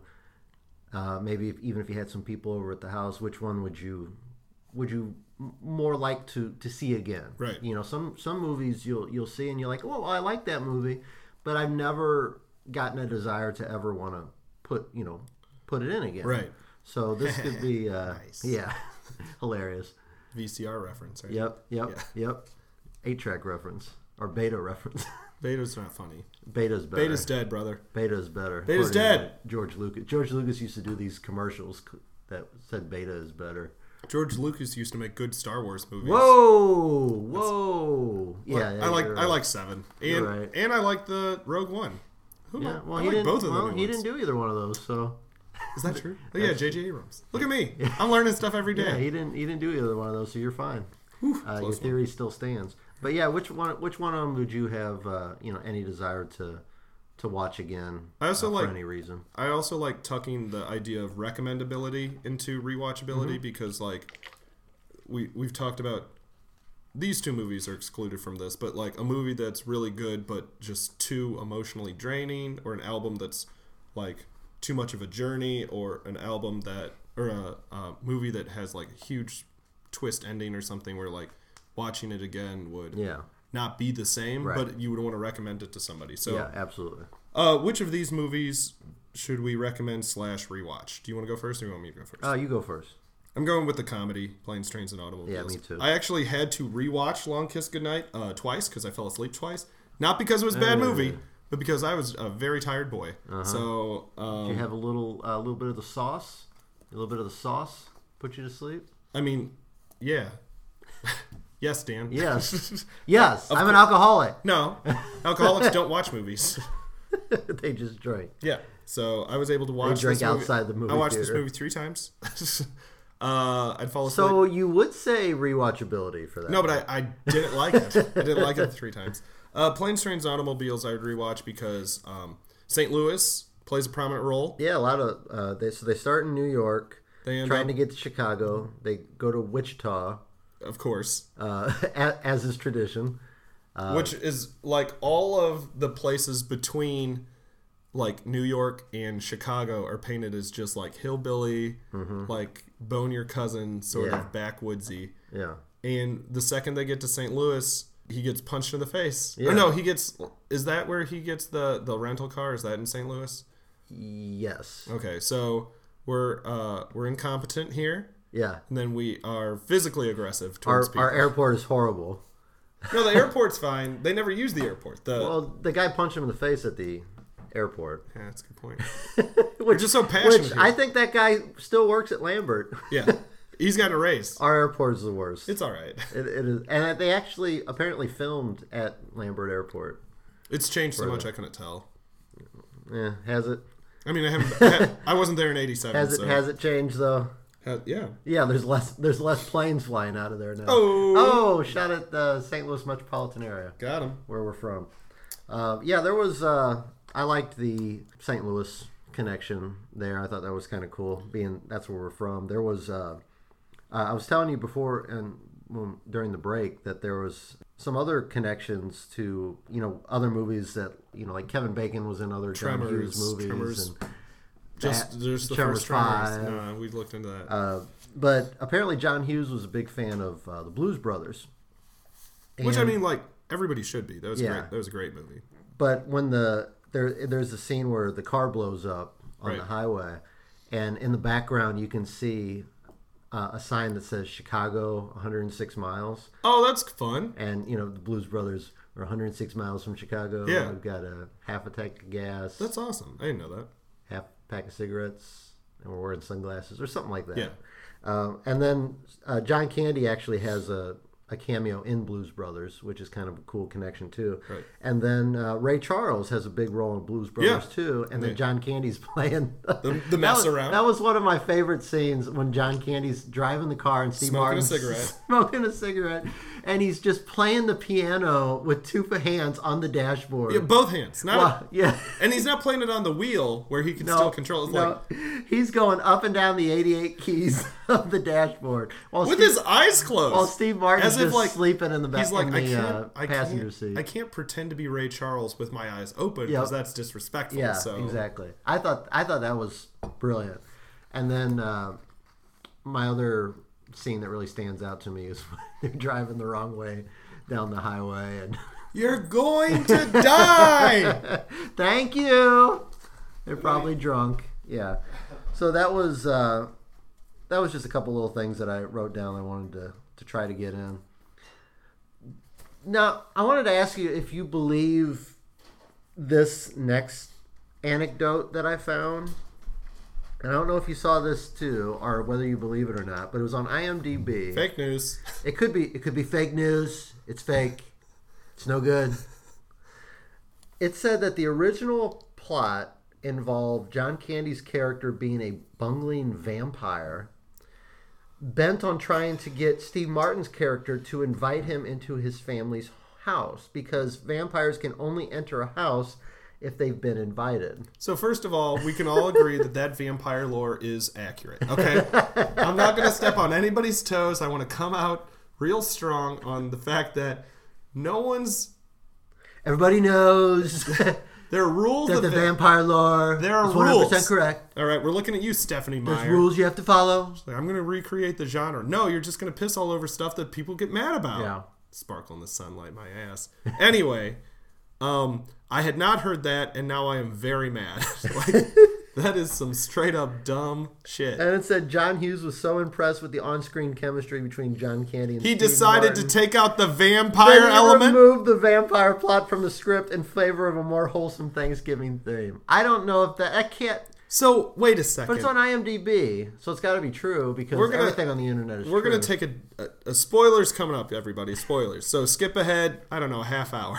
uh, maybe if, even if you had some people over at the house, which one would you would you m- more like to, to see again? Right. You know, some some movies you'll you'll see and you're like, oh, I like that movie, but I've never gotten a desire to ever want to put you know put it in again. Right. So this could be uh, Nice. yeah, hilarious. V C R reference, right? Yep, yep, Yeah. yep. Eight track reference or beta reference. Beta's not funny. Beta's better. Beta's dead, brother. Beta's better. Beta's according to dead. George Lucas. George Lucas used to do these commercials c- that said beta is better. George Lucas used to make good Star Wars movies. Whoa, whoa. Well, Yeah, yeah, I like you're I right. like Seven, and You're right. and I like the Rogue One. Who Yeah, am I? well, I he like didn't. both of well, them. he didn't do either one of those. So Is that true? Oh, yeah, J J Abrams. Look at me. I'm learning stuff every yeah, day. he didn't. He didn't do either one of those. So you're fine. Uh, your close one. theory still stands. But yeah, which one? Which one of them would you have? Uh, you know, any desire to to watch again? I also uh, like- for any reason. I also like tucking the idea of recommendability into rewatchability Mm-hmm. because, like, we we've talked about these two movies are excluded from this, but like a movie that's really good but just too emotionally draining, or an album that's like too much of a journey, or an album that or a, a movie that has like a huge twist ending or something where like watching it again would Yeah. not be the same, Right. but you would want to recommend it to somebody. So, Yeah, absolutely. uh, which of these movies should we recommend slash rewatch? Do you want to go first, or do you want me to go first? Uh, you go first. I'm going with the comedy, Planes, Trains, and Automobiles. Yeah, me too. I actually had to rewatch Long Kiss Goodnight uh, twice because I fell asleep twice. Not because it was a bad Uh. movie, but because I was a very tired boy. So, um, Do you have a little, a little bit of the sauce? A little bit of the sauce put you to sleep? I mean, yeah. Yes, Dan. Yes. Yes, I'm an alcoholic. No, alcoholics don't watch movies. They just drink. Yeah. So I was able to watch. drink this movie. outside the movie I watched this theater. movie three times. uh, I'd fall asleep. So you would say rewatchability for that? No, but I, I didn't like it. I didn't like it three times. Uh, Planes, Trains, and Automobiles I would rewatch because um, Saint Louis plays a prominent role. Yeah, a lot of uh, they. So they start in New York, They end trying up, to get to Chicago. They go to Wichita, of course, uh, a- as is tradition. Uh, which is like all of the places between like New York and Chicago are painted as just like hillbilly, like bone your cousin sort Yeah. of backwoodsy. Yeah, and the second they get to Saint Louis, he gets punched in the face. Yeah. Or no, he gets. Is that where he gets the the rental car? Is that in Saint Louis? Yes. Okay, so we're uh, we're incompetent here, Yeah. and then we are physically aggressive Our towards people. our airport is horrible. No, the airport's fine. They never use the airport. The Well, the guy punched him in the face at the airport. yeah, that's a good point. which, We're just so passionate. Which here. I think that guy still works at Lambert. Yeah, he's got a raise. Our airport is the worst. It's all right. It, it is, and they actually apparently filmed at Lambert Airport. It's changed so much I couldn't tell. Yeah, has it? I mean, I haven't. I wasn't there in eighty-seven. Has it? so. Has it changed though? Ha- yeah. Yeah, there's less. There's less planes flying out of there now. Oh. Oh, shot at the Saint Louis metropolitan area Got him. where we're from. Uh, yeah, there was. Uh, I liked the Saint Louis connection there. I thought that was kind of cool, being that's where we're from. There was. Uh, uh, I was telling you before and when, during the break that there was some other connections to you know other movies that you know like Kevin Bacon was in other John Tremors, Hughes movies Tremors. and Just Bat- there's the Tremors first Tremors. five. No, we looked into that. Uh, but apparently John Hughes was a big fan of uh, the Blues Brothers. Which I And- mean, like everybody should be. That was Yeah. great. That was a great movie. But when the there there's a scene where the car blows up on Right. the highway, and in the background you can see uh, a sign that says Chicago one hundred six miles, Oh, that's fun. and you know the Blues Brothers are one hundred six miles from Chicago. Yeah. We've got a half a tank of gas, That's awesome. I didn't know that. half pack of cigarettes, and we're wearing sunglasses or something like that. Yeah. Uh, and then uh, John Candy actually has a, a cameo in Blues Brothers, which is kind of a cool connection too. Right. And then uh, Ray Charles has a big role in Blues Brothers Yeah. too. And then Yeah. John Candy's playing The, the mess that was, around. That was one of my favorite scenes when John Candy's driving the car and Steve Smoking a Martin's cigarette. smoking a cigarette, and he's just playing the piano with two hands on the dashboard. Yeah, both hands. Not Well, yeah. and he's not playing it on the wheel where he can still control. It's no. like He's going up and down the eighty-eight keys of the dashboard while with Steve, his eyes closed. while Steve Martin's as if just like sleeping in the back he's like in I the can't uh, I passenger can't seat. I can't pretend to be Ray Charles with my eyes open Yep. because that's disrespectful. Yeah, so exactly. I thought I thought that was brilliant. And then uh, my other scene that really stands out to me is when they're driving the wrong way down the highway and you're going to die. thank you. They're probably drunk. Yeah. So that was uh, that was just a couple little things that I wrote down. I wanted to to try to get in. Now I wanted to ask you if you believe this next anecdote that I found. And I don't know if you saw this too, or whether you believe it or not, but it was on IMDb. Fake news. It could be. It could be fake news. It's fake. It's no good. It said that the original plot involved John Candy's character being a bungling vampire, bent on trying to get Steve Martin's character to invite him into his family's house because vampires can only enter a house if they've been invited. So first of all, we can all agree that that vampire lore is accurate. Okay, I'm not going to step on anybody's toes. I want to come out real strong on the fact that no one's. Everybody knows There are rules that of the va- vampire lore There are is one hundred percent rules. correct. All right, we're looking at you, Stephanie There's Meyer. rules you have to follow. Like, I'm going to recreate the genre. No, you're just going to piss all over stuff that people get mad about. Yeah. Sparkle in the sunlight, my ass. Anyway, um, I had not heard that, and now I am very mad. Like, that is some straight up dumb shit. And it said John Hughes was so impressed with the on-screen chemistry between John Candy and He Steve decided Martin to take out the vampire that he element. removed the vampire plot from the script in favor of a more wholesome Thanksgiving theme. I don't know if that that can't. So wait a But second. it's on IMDb, so it's got to be true because We're gonna- everything on the internet is We're true. gonna take a, a, a spoilers coming up, everybody. Spoilers. So skip ahead. I don't know, a half hour.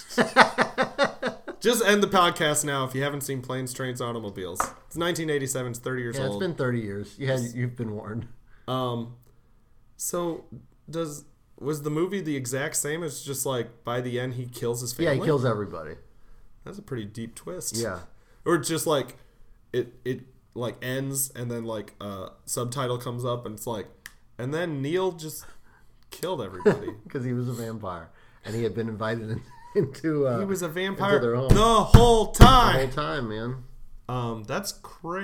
Just end the podcast now if you haven't seen Planes, Trains, Automobiles. It's nineteen eighty-seven. It's thirty years Yeah, it's old. been thirty years. You had, you've been warned. Um, so does was the movie the exact same? It's just like by the end he kills his Yeah, family. he kills everybody. That's a pretty deep twist. Yeah. Or just like it it like ends and then like a subtitle comes up and it's like and then Neil just killed everybody. Because he was a vampire. And he had been invited in, into uh, He was a vampire their home. the whole the time. whole time, man. Um, that's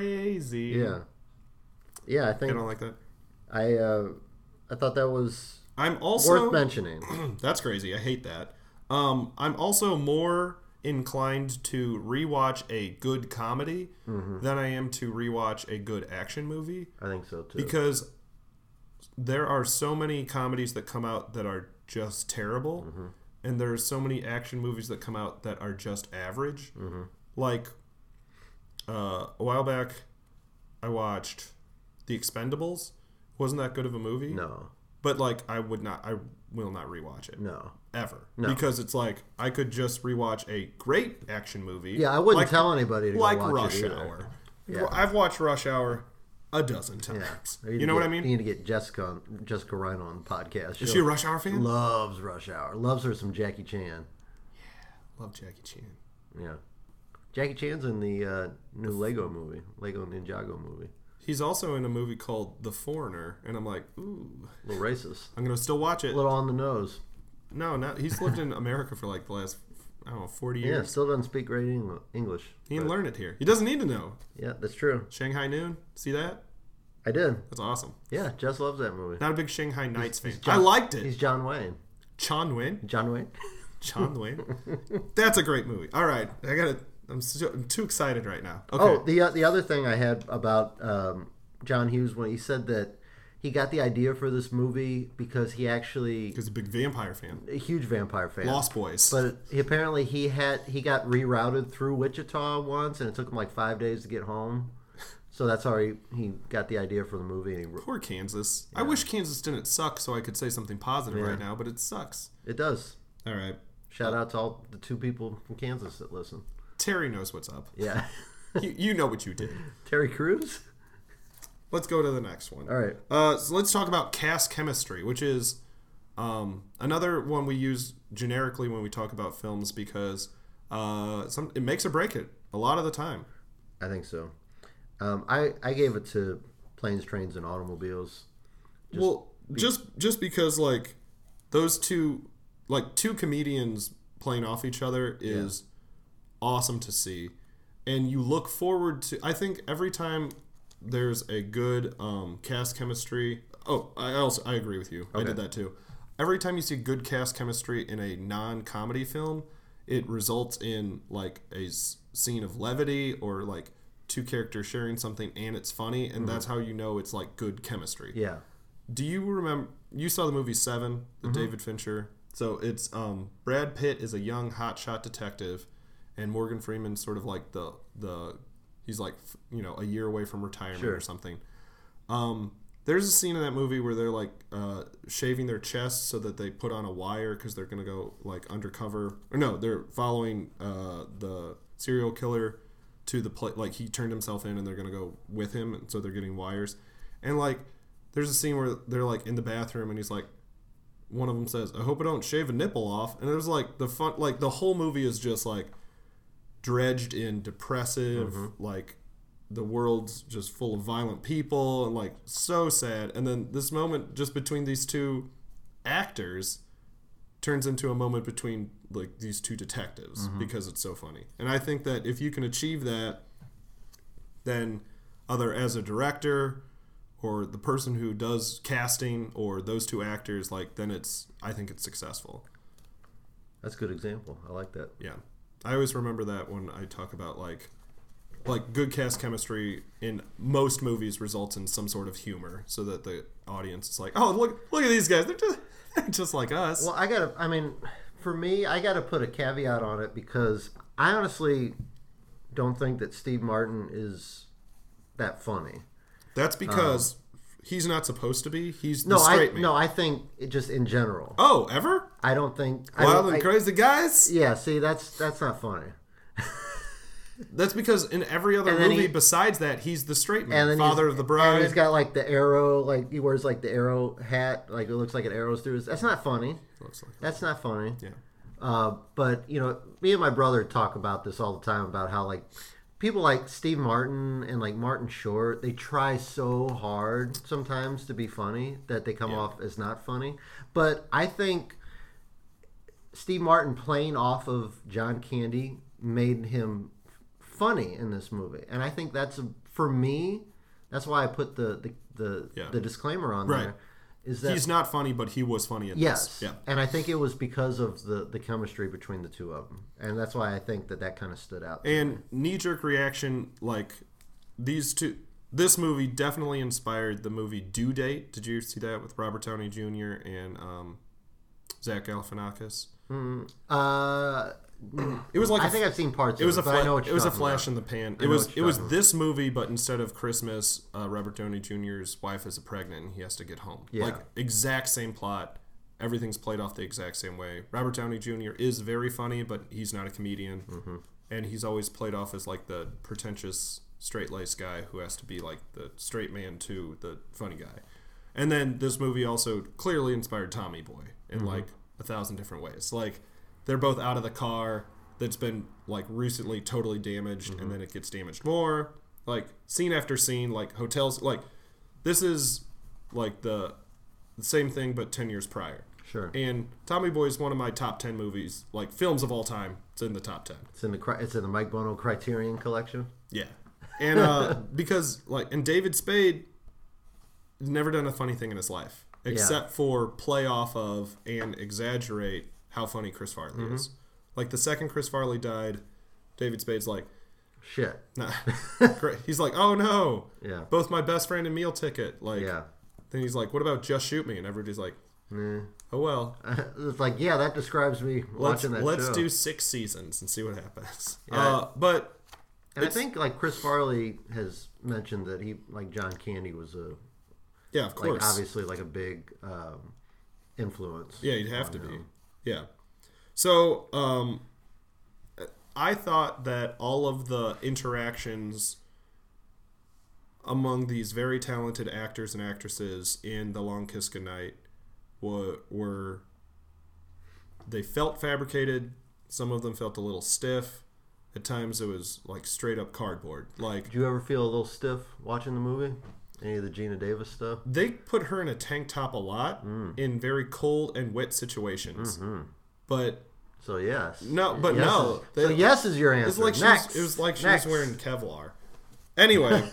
crazy. Yeah. Yeah, I I think don't like that. I uh, I thought that was I'm also worth mentioning. That's crazy. I hate that. Um, I'm also more inclined to rewatch a good comedy mm-hmm. than I am to rewatch a good action movie. I think so too. Because there are so many comedies that come out that are just terrible, mm-hmm. and there are so many action movies that come out that are just average. Mm-hmm. Like uh, a while back, I watched The Expendables. Wasn't that good of a movie? No. But like, I would not. I will not rewatch it. No. Ever. No. Because it's like I could just rewatch a great action movie. Yeah, I wouldn't like, tell anybody to like go watch Rush it either. Hour. Yeah. I've watched Rush Hour a dozen times. Yeah. You, you know get, what I mean? You need to get Jessica on, Jessica Rhino on the podcast. Is she a Rush Hour fan? Loves Rush Hour. Loves her some Jackie Chan. Yeah, love Jackie Chan. Yeah, Jackie Chan's in the uh, new Lego movie, Lego Ninjago movie. He's also in a movie called The Foreigner, and I'm like, ooh. A little racist. I'm going to still watch it. A little on the nose. No, not, he's lived in America for like the last, I don't know, forty years. Yeah, still doesn't speak great Eng- English. He didn't learn it here. He doesn't need to know. Yeah, that's true. Shanghai Noon, see that? I did. That's awesome. Yeah, Jess loves that movie. Not a big Shanghai Nights he's, fan. he's John, I liked it. He's John Wayne. John Wayne? John Wayne? John Wayne? That's a great movie. All right, I got to, I'm, so, I'm too excited right now. Okay. Oh, the, uh, the other thing I had about um, John Hughes, when he said that he got the idea for this movie because he actually because he's a big vampire fan, a huge vampire fan, Lost Boys. But he, apparently he had he got rerouted through Wichita once, and it took him like five days to get home. So that's how he, he got the idea for the movie. And he, Poor Kansas. Yeah. I wish Kansas didn't suck, so I could say something positive yeah. right now, but it sucks. It does. All right. Shout out to all the two people from Kansas that listen. Terry knows what's up. Yeah. you, you know what you did. Terry Crews. Let's go to the next one. All right. Uh, so let's talk about cast chemistry, which is um, another one we use generically when we talk about films because uh, some it makes or break it a lot of the time. I think so. Um, I, I gave it to Planes, Trains, and Automobiles. Just well, be- just just because like those two, like two comedians playing off each other is yeah. awesome to see, and you look forward to. I think every time there's a good um, cast chemistry. Oh, I also I agree with you. Okay. I did that too. Every time you see good cast chemistry in a non-comedy film, it results in like a s- scene of levity or like two characters sharing something and it's funny, and mm-hmm. that's how you know it's like good chemistry. Yeah. Do you remember you saw the movie Seven, the mm-hmm. David Fincher? So it's um, Brad Pitt is a young hotshot detective, and Morgan Freeman's sort of like the the he's like you know a year away from retirement sure. or something. Um, there's a scene in that movie where they're like uh, shaving their chests so that they put on a wire because they're gonna go like undercover. Or no, they're following uh, the serial killer to the place. Like he turned himself in, and they're gonna go with him, and so they're getting wires. And like, there's a scene where they're like in the bathroom, and he's like, one of them says, "I hope I don't shave a nipple off." And it was like the fun, like the whole movie is just like dredged in depressive, mm-hmm. like the world's just full of violent people and like so sad. And then this moment just between these two actors turns into a moment between like these two detectives mm-hmm. because it's so funny. And I think that if you can achieve that, then either as a director or the person who does casting or those two actors, like then it's I think it's successful. That's a good example. I like that. Yeah. I always remember that when I talk about like like good cast chemistry in most movies results in some sort of humor so that the audience is like, "Oh, look look at these guys. They're just they're just like us." Well, I got to I mean, for me, I got to put a caveat on it because I honestly don't think that Steve Martin is that funny. That's because um, he's not supposed to be. He's the no, straight I, man. No, I think it just in general. Oh, ever? I don't think Wild I, and I, Crazy Guys? Yeah, see, that's that's not funny. That's because in every other movie he, besides that, he's the straight man, father of the bride. And he's got like the arrow, like he wears like the arrow hat, like it looks like an arrow's through his. That's not funny. Looks like that's not funny. Yeah. Uh, but you know, me and my brother talk about this all the time about how like people like Steve Martin and like Martin Short, they try so hard sometimes to be funny that they come yeah. off as not funny. But I think Steve Martin playing off of John Candy made him funny in this movie, and I think that's a, for me. That's why I put the the the, yeah. the disclaimer on right. there. is that he's not funny, but he was funny in yes, this. Yeah. and I think it was because of the the chemistry between the two of them, and that's why I think that that kind of stood out. And knee jerk reaction, like these two. This movie definitely inspired the movie Due Date. Did you see that with Robert Downey Junior and um, Zach Galifianakis? Mm, uh, it was like I a, think I've seen parts. It was of it, a but I fla- know what it you're was a talking flash about. in the pan. I It know was what it you're was talking this movie, but instead of Christmas, uh, Robert Downey Junior's wife is pregnant and he has to get home. Yeah. Like exact same plot. Everything's played off the exact same way. Robert Downey Junior is very funny, but he's not a comedian, mm-hmm. and he's always played off as like the pretentious straight-laced guy who has to be like the straight man to the funny guy. And then this movie also clearly inspired Tommy Boy in mm-hmm. like a thousand different ways. Like they're both out of the car that's been like recently totally damaged, mm-hmm. and then it gets damaged more. Like scene after scene, like hotels. Like this is like the, the same thing but ten years prior. Sure. And Tommy Boy is one of my top ten movies, like films of all time. It's in the top ten. It's in the it's in the Mike Bono Criterion Collection. Yeah. And uh, because, like, and David Spade has never done a funny thing in his life, except yeah. for play off of and exaggerate how funny Chris Farley mm-hmm. is. Like, the second Chris Farley died, David Spade's like, shit. Nah. Great. He's like, oh no. Yeah. Both my best friend and meal ticket. Like, yeah. Then he's like, what about Just Shoot Me? And everybody's like, mm. oh well. It's like, yeah, that describes me let's, watching that let's show. Let's do six seasons and see what happens. Yeah. Uh, but. And I think like Chris Farley has mentioned that he like John Candy was a yeah of course like, obviously like a big um, influence. Yeah, you'd have to him. be. Yeah. So um, I thought that all of the interactions among these very talented actors and actresses in The Long Kiss Goodnight were, were they felt fabricated. Some of them felt a little stiff. At times it was like straight up cardboard. Like, did you ever feel a little stiff watching the movie? Any of the Gina Davis stuff? They put her in a tank top a lot mm. in very cold and wet situations. Mm-hmm. But so yes, no, but yes no. Is, they, so yes is your answer. It's like Next. She was, it was like she Next. was wearing Kevlar. Anyway,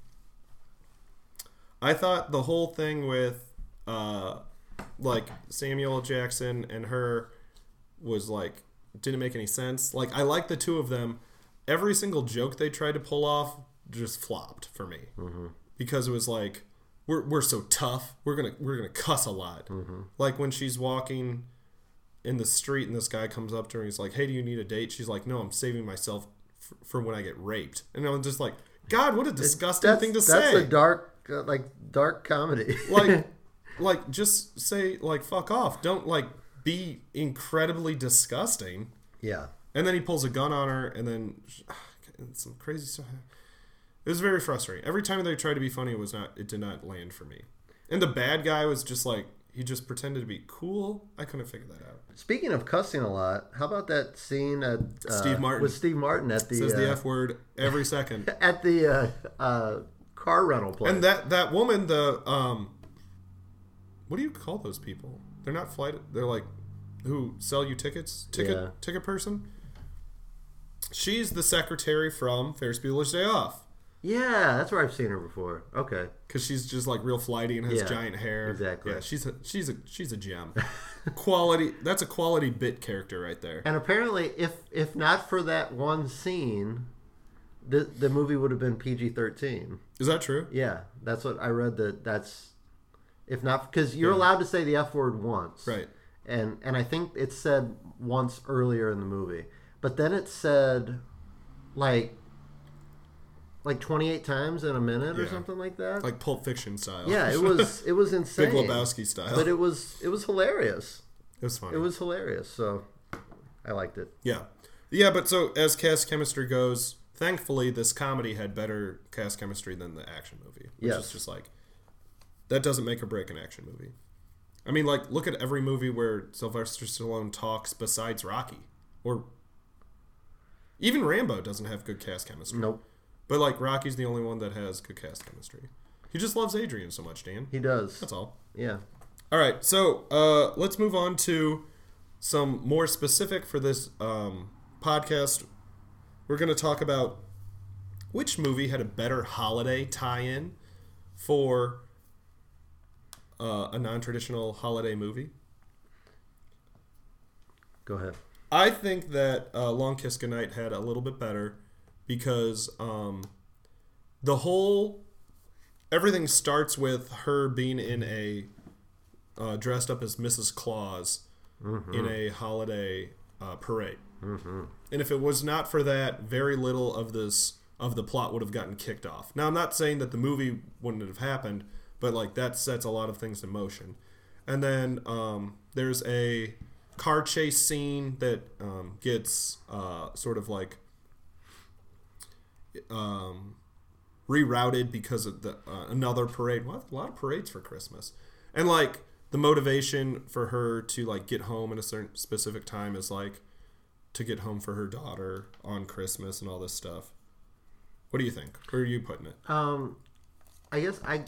I thought the whole thing with uh, like Samuel L. Jackson and her was like. Didn't make any sense. Like, I like the two of them. Every single joke they tried to pull off just flopped for me mm-hmm. because it was like, we're we're so tough. We're gonna we're gonna cuss a lot. Mm-hmm. Like when she's walking in the street and this guy comes up to her and he's like, "Hey, do you need a date?" She's like, "No, I'm saving myself f- for when I get raped." And I'm just like, God, what a disgusting that's, thing to that's say. That's a dark, uh, like dark comedy. like, like just say like fuck off. Don't like. Be incredibly disgusting. Yeah. And then he pulls a gun on her, and then some crazy stuff. It was very frustrating. Every time they tried to be funny, it was not. It did not land for me. And the bad guy was just like he just pretended to be cool. I couldn't figure that out. Speaking of cussing a lot, how about that scene at uh, Steve Martin with Steve Martin at the says the uh, F word every second at the uh, uh, car rental place. And that that woman, the um, what do you call those people? They're not flight. They're like who sell you tickets. Ticket yeah. ticket person. She's the secretary from Ferris Bueller's Day Off. Yeah, that's where I've seen her before. Okay, because she's just like real flighty and has yeah, giant hair. Exactly. Yeah, she's a she's a she's a gem. Quality. That's a quality bit character right there. And apparently, if if not for that one scene, the the movie would have been P G thirteen. Is that true? Yeah, that's what I read. That that's if not because you're yeah. allowed to say the F word once, right? And and I think it said once earlier in the movie, but then it said like like twenty-eight times in a minute yeah. or something like that, like Pulp Fiction style. Yeah, it was it was insane, Big Lebowski style, but it was it was hilarious. It was funny. It was hilarious, so I liked it. Yeah, yeah. But so as cast chemistry goes, thankfully this comedy had better cast chemistry than the action movie, which yes. is just like that doesn't make or break an action movie. I mean, like, look at every movie where Sylvester Stallone talks besides Rocky. Or even Rambo doesn't have good cast chemistry. Nope. But, like, Rocky's the only one that has good cast chemistry. He just loves Adrian so much, Dan. He does. That's all. Yeah. All right, so uh, let's move on to some more specific for this um, podcast. We're going to talk about which movie had a better holiday tie-in for... uh, a non-traditional holiday movie. Go ahead. I think that uh, Long Kiss Goodnight had a little bit better because um, the whole everything starts with her being in a uh, dressed up as Missus Claus mm-hmm. in a holiday uh, parade. Mm-hmm. And if it was not for that, very little of this of the plot would have gotten kicked off. Now, I'm not saying that the movie wouldn't have happened, but like that sets a lot of things in motion. And then um, there's a car chase scene that um, gets uh, sort of like um, rerouted because of the uh, another parade. Well, a lot of parades for Christmas, and like the motivation for her to like get home at a certain specific time is like to get home for her daughter on Christmas and all this stuff. What do you think? Where are you putting it? Um, I guess I.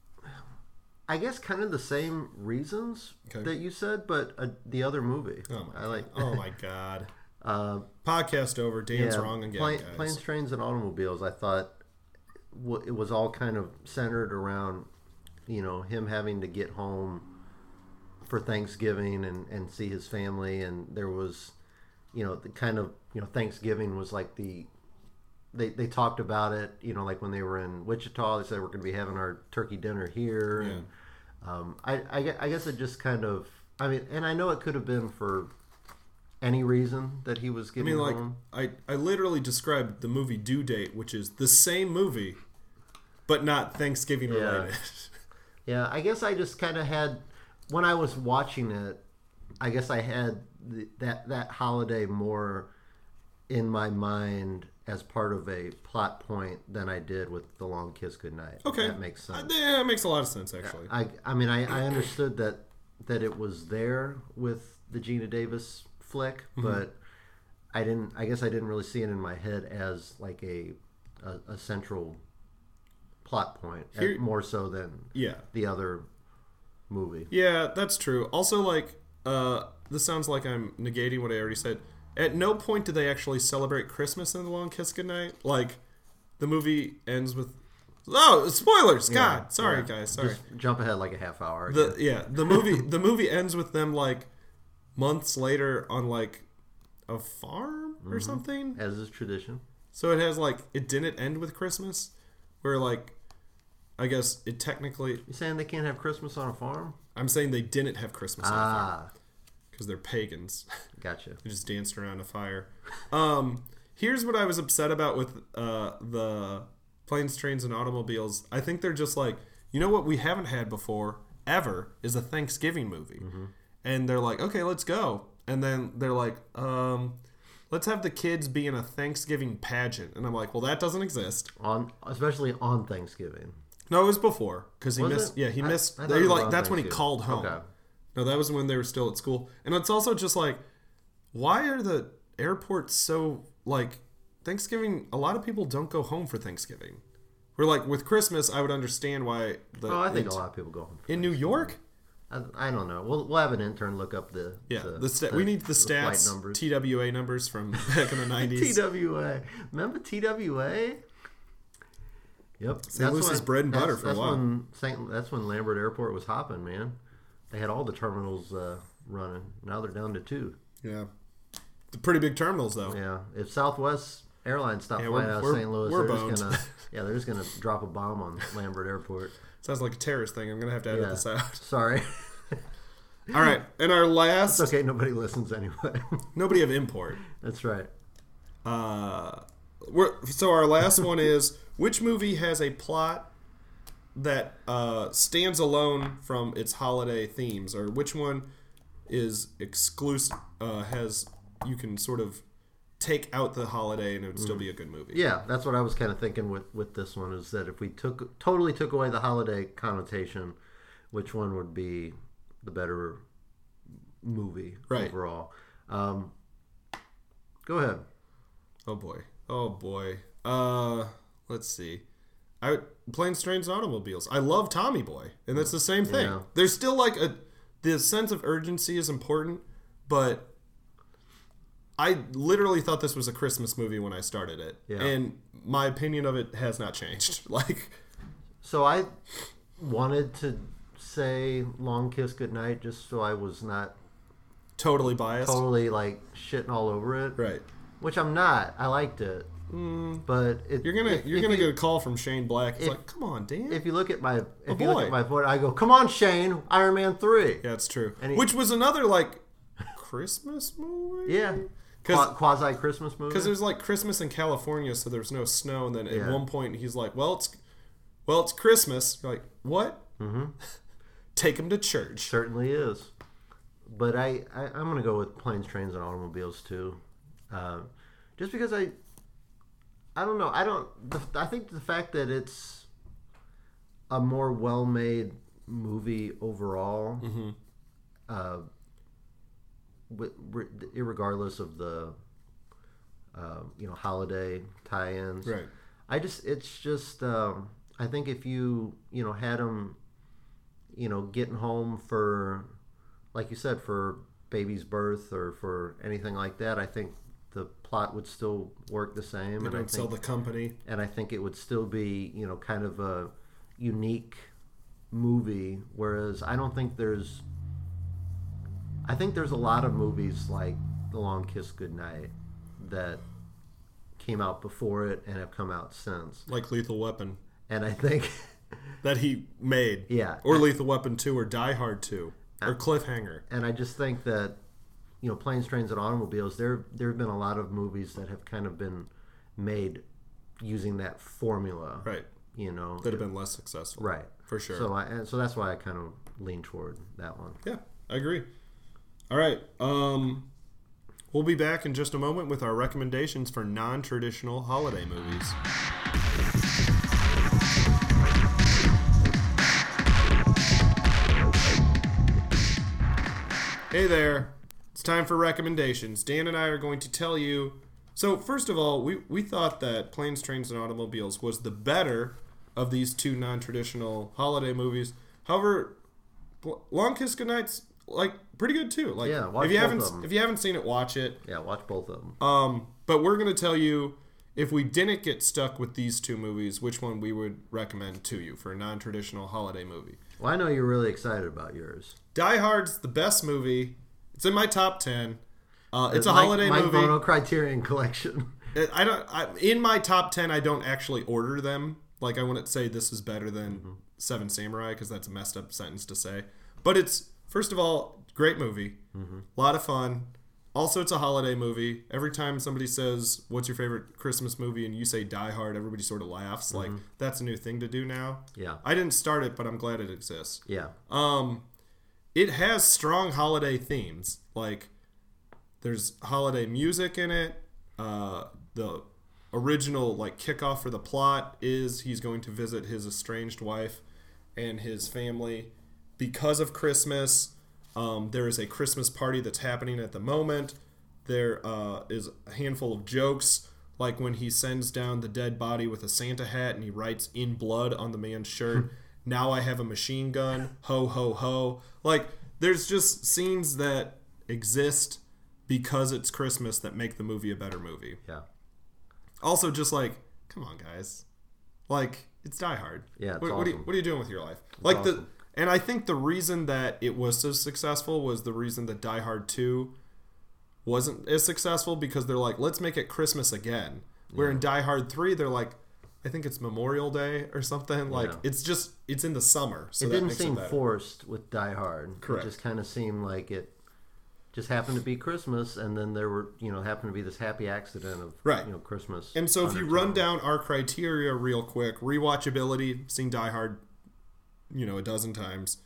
I guess kind of the same reasons okay. that you said, but uh, the other movie. Oh my, I like. oh my God. uh, Podcast over. Dan's yeah, wrong again, plane, guys. Planes, Trains, and Automobiles. I thought w- it was all kind of centered around, you know, him having to get home for Thanksgiving and, and see his family, and there was, you know, the kind of, you know, Thanksgiving was like the. They, they talked about it, you know, like when they were in Wichita, they said we're going to be having our turkey dinner here. Yeah. And um, I, I, I guess it just kind of, I mean, and I know it could have been for any reason that he was I getting mean, like, home. I, I literally described the movie Due Date, which is the same movie, but not Thanksgiving Yeah. related. Yeah, I guess I just kind of had, when I was watching it, I guess I had the, that, that holiday more in my mind as part of a plot point than I did with The Long Kiss Goodnight. Okay. That makes sense. Uh, yeah, it makes a lot of sense, actually. I, I mean, I, I understood that that it was there with the Gina Davis flick, mm-hmm. but I didn't. I guess I didn't really see it in my head as like a a, a central plot point, Here, more so than yeah. the other movie. Yeah, that's true. Also, like, uh, this sounds like I'm negating what I already said. At no point do they actually celebrate Christmas in The Long Kiss Goodnight. Like, the movie ends with... Oh, spoilers! God! Yeah, sorry, yeah. guys. Sorry. Just jump ahead like a half hour. The, yeah, the movie the movie ends with them, like, months later on, like, a farm or mm-hmm. something. As is tradition. So it has, like... It didn't end with Christmas? Where, like... I guess it technically... You saying they can't have Christmas on a farm? I'm saying they didn't have Christmas on ah. a farm. Because they're pagans. Gotcha. They just danced around a fire. Um, here's what I was upset about with uh, the Planes, Trains, and Automobiles. I think they're just like, you know what we haven't had before, ever, is a Thanksgiving movie. Mm-hmm. And they're like, okay, let's go. And then they're like, um, let's have the kids be in a Thanksgiving pageant. And I'm like, well, that doesn't exist. On Especially on Thanksgiving. No, it was before. Because he was missed. It? Yeah, he I, missed. I they like That's when he called home. Okay. No, that was when they were still at school. And it's also just like, why are the airports so, like, Thanksgiving, a lot of people don't go home for Thanksgiving. We're like, with Christmas, I would understand why. The, oh, I think a lot of people go home. In New York? I, I don't know. We'll, we'll have an intern look up the Yeah, the, the sta- the, we need the, the stats, numbers. T W A numbers from back in the nineties. T W A. Remember T W A? Yep. Saint Louis's bread and butter for a that's while. When Saint, that's when Lambert Airport was hopping, man. They had all the terminals uh, running. Now they're down to two. Yeah. The pretty big terminals, though. Yeah. If Southwest Airlines stopped yeah, flying out of Saint Louis, we're they're boned. just gonna yeah, they're just gonna drop a bomb on Lambert Airport. Sounds like a terrorist thing. I'm gonna have to edit yeah. this out. Sorry. All right, and our last. It's okay. Nobody listens anyway. Nobody of import. That's right. Uh, we're so our last one is, which movie has a plot that uh, stands alone from its holiday themes, or which one is exclusive? Uh, has you can sort of take out the holiday and it would still be a good movie. Yeah, that's what I was kind of thinking with, with this one, is that if we took totally took away the holiday connotation, which one would be the better movie right. overall? Um, go ahead. Oh boy. Oh boy. Uh, let's see. I Planes, Trains, and Automobiles. I love Tommy Boy, and that's the same thing. Yeah. There's still like a the sense of urgency is important, but I literally thought this was a Christmas movie when I started it, yeah. and my opinion of it has not changed. Like, so I wanted to say Long Kiss Goodnight just so I was not Totally biased. totally like shitting all over it. Right. Which I'm not. I liked it. Mm, but it, you're gonna if, you're if gonna you, get a call from Shane Black. It's if, like, come on, Dan. If you look at my if oh, you boy. look at my foot, I go, come on, Shane, Iron Man three. Yeah, it's true. He, Which was another like Christmas movie. Yeah. Quasi Christmas movie. Because it was like Christmas in California, so there was no snow, and then at yeah. one point he's like, "Well, it's well, it's Christmas." You're like, what? Mm-hmm. Take him to church. Certainly is. But I, I I'm gonna go with Planes, Trains, and Automobiles too, uh, just because I. I don't know. I don't. The, I think the fact that it's a more well-made movie overall, mm-hmm. uh, irregardless of the uh, you know holiday tie-ins, right? I just it's just um, I think if you you know had them, you know, getting home for, like you said, for baby's birth or for anything like that, I think the plot would still work the same. They and don't I think, sell the company. And I think it would still be, you know, kind of a unique movie. Whereas I don't think there's... I think there's a lot of movies like The Long Kiss Goodnight that came out before it and have come out since. Like Lethal Weapon. And I think... that he made. Yeah. Or Lethal Weapon two or Die Hard two. Or Cliffhanger. And I just think that, you know, Planes, Trains, and Automobiles, there there have been a lot of movies that have kind of been made using that formula. Right. You know. That have been less successful. Right. For sure. So I and so that's why I kind of lean toward that one. Yeah, I agree. All right. Um, we'll be back in just a moment with our recommendations for non-traditional holiday movies. Hey there. It's time for recommendations. Dan and I are going to tell you. So, first of all, we, we thought that Planes, Trains, and Automobiles was the better of these two non-traditional holiday movies. However, Long Kiss Goodnight's like pretty good too. Like, yeah, watch if you both haven't of them. if you haven't seen it, watch it. Yeah, watch both of them. Um, but we're gonna tell you if we didn't get stuck with these two movies, which one we would recommend to you for a non-traditional holiday movie. Well, I know you're really excited about yours. Die Hard's the best movie. It's in my top ten. Uh, it's, it's a Mike, holiday Mike movie. Bono Criterion Collection. I don't. I, in my top ten, I don't actually order them. Like I wouldn't say this is better than mm-hmm. Seven Samurai because that's a messed up sentence to say. But it's first of all great movie, mm-hmm. a lot of fun. Also, it's a holiday movie. Every time somebody says, "What's your favorite Christmas movie?" and you say Die Hard, everybody sort of laughs. Mm-hmm. Like that's a new thing to do now. Yeah. I didn't start it, but I'm glad it exists. Yeah. Um, it has strong holiday themes. Like there's holiday music in it. Uh, the original like kickoff for the plot is he's going to visit his estranged wife and his family because of Christmas. Um, there is a Christmas party that's happening at the moment. There uh, is a handful of jokes, like when he sends down the dead body with a Santa hat and he writes in blood on the man's shirt, "Now I have a machine gun, ho, ho, ho." Like, there's just scenes that exist because it's Christmas that make the movie a better movie. Yeah. Also, just like, come on, guys. Like, it's Die Hard. Yeah, it's what, awesome. what, are you, what are you doing with your life? It's like awesome. the... And I think the reason that it was so successful was the reason that Die Hard two wasn't as successful, because they're like, let's make it Christmas again. Where yeah. in Die Hard three, they're like, I think it's Memorial Day or something. Like, yeah. it's just, it's in the summer. So it that didn't makes seem it forced with Die Hard. Correct. It just kind of seemed like it just happened to be Christmas, and then there were, you know, happened to be this happy accident of, right. you know, Christmas. And so if you run down our criteria real quick, rewatchability, seen Die Hard, you know, a dozen times.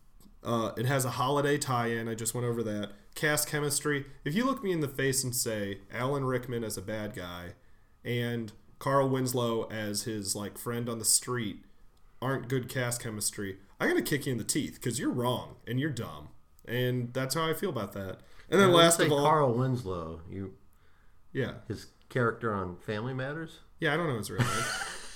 Uh, it has a holiday tie-in. I just went over that. Cast chemistry. If you look me in the face and say Alan Rickman as a bad guy and Carl Winslow as his like friend on the street aren't good cast chemistry, I'm gonna kick you in the teeth because you're wrong and you're dumb, and that's how I feel about that. And then and last say of all, Carl Winslow. You, yeah, his character on Family Matters. Yeah, I don't know his real name.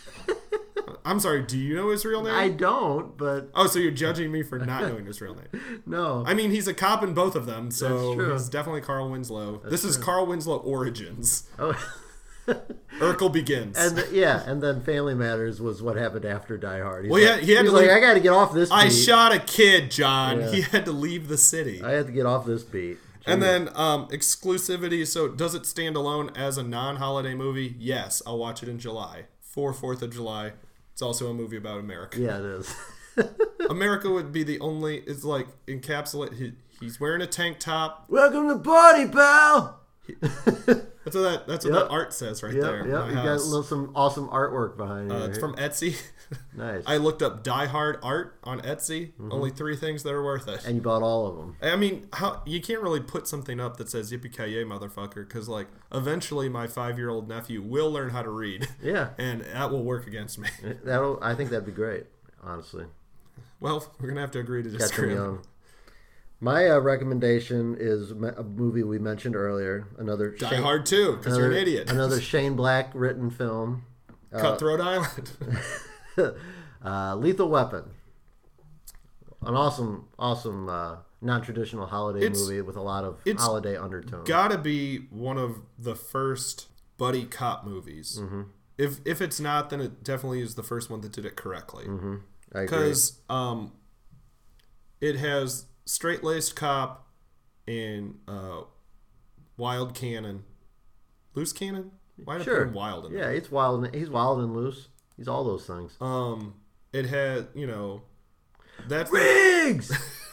I'm sorry, do you know his real name? I don't, but... Oh, so you're judging me for not knowing his real name. No. I mean, he's a cop in both of them, so That's true. he's definitely Carl Winslow. That's this true. is Carl Winslow Origins. Oh. Urkel begins. And yeah, and then Family Matters was what happened after Die Hard. He's well, like, yeah, he had he's to like, leave. I got to get off this beat. I shot a kid, John. Yeah. He had to leave the city. I had to get off this beat. And then um, exclusivity. So does it stand alone as a non-holiday movie? Yes, I'll watch it in July for Fourth of July. It's also a movie about America. Yeah, it is. America would be the only. It's like encapsulate. He, he's wearing a tank top. Welcome to the party, pal. That's what that. That's what Yep. that art says right Yep, there. yep. My You got a house. little, some awesome artwork behind you. Uh, it's from Etsy. Nice. I looked up Die Hard art on Etsy. Mm-hmm. Only three things that are worth it. And you bought all of them. I mean, how you can't really put something up that says "Yippee ki yay, motherfucker," because like eventually my five-year-old nephew will learn how to read. Yeah. And that will work against me. That'll. I think that'd be great. Honestly, Well, we're gonna have to agree to catch them disagree. young. My uh, recommendation is a movie we mentioned earlier. Another Die Shane, Hard too, because you're an another- idiot. Another Shane Black written film. Uh, Cutthroat Island. uh, Lethal Weapon. An awesome, awesome uh, non-traditional holiday It's- movie with a lot of it's holiday undertones. Gotta be one of the first buddy cop movies. Mm-hmm. If if it's not, then it definitely is the first one that did it correctly. Mm-hmm. I agree. Because um, it has straight-laced cop and uh, wild cannon, loose cannon. Why did I Sure. put him wild in Yeah, there? it's wild. And, he's wild and loose. He's all those things. Um, it had you know, that's Riggs.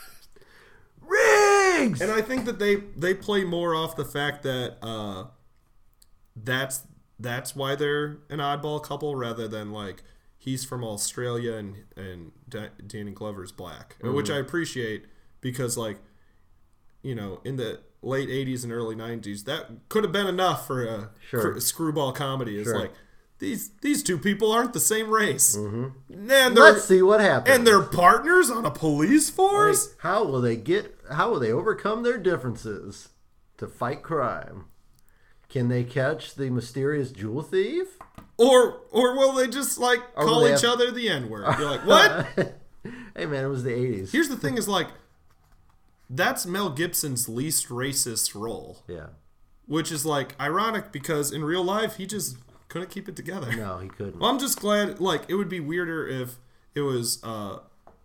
Riggs. and I think that they they play more off the fact that uh, that's that's why they're an oddball couple rather than like he's from Australia and and Da- Danny Glover's black, Mm-hmm. which I appreciate because like you know in the late eighties and early nineties that could have been enough for a, Sure. for a screwball comedy. It's Sure. like these these two people aren't the same race, Mm-hmm. and they're Let's see what happens. and they're partners on a police force. Like, how will they get? How will they overcome their differences to fight crime? Can they catch the mysterious jewel thief? Or or will they just like Or call will they each have- other the N word? You're like, what? Hey man, it was the eighties. Here's the thing: is like that's Mel Gibson's least racist role, Yeah. which is like ironic because in real life he just couldn't keep it together. No, he couldn't. Well, I'm just glad. Like it would be weirder if it was uh,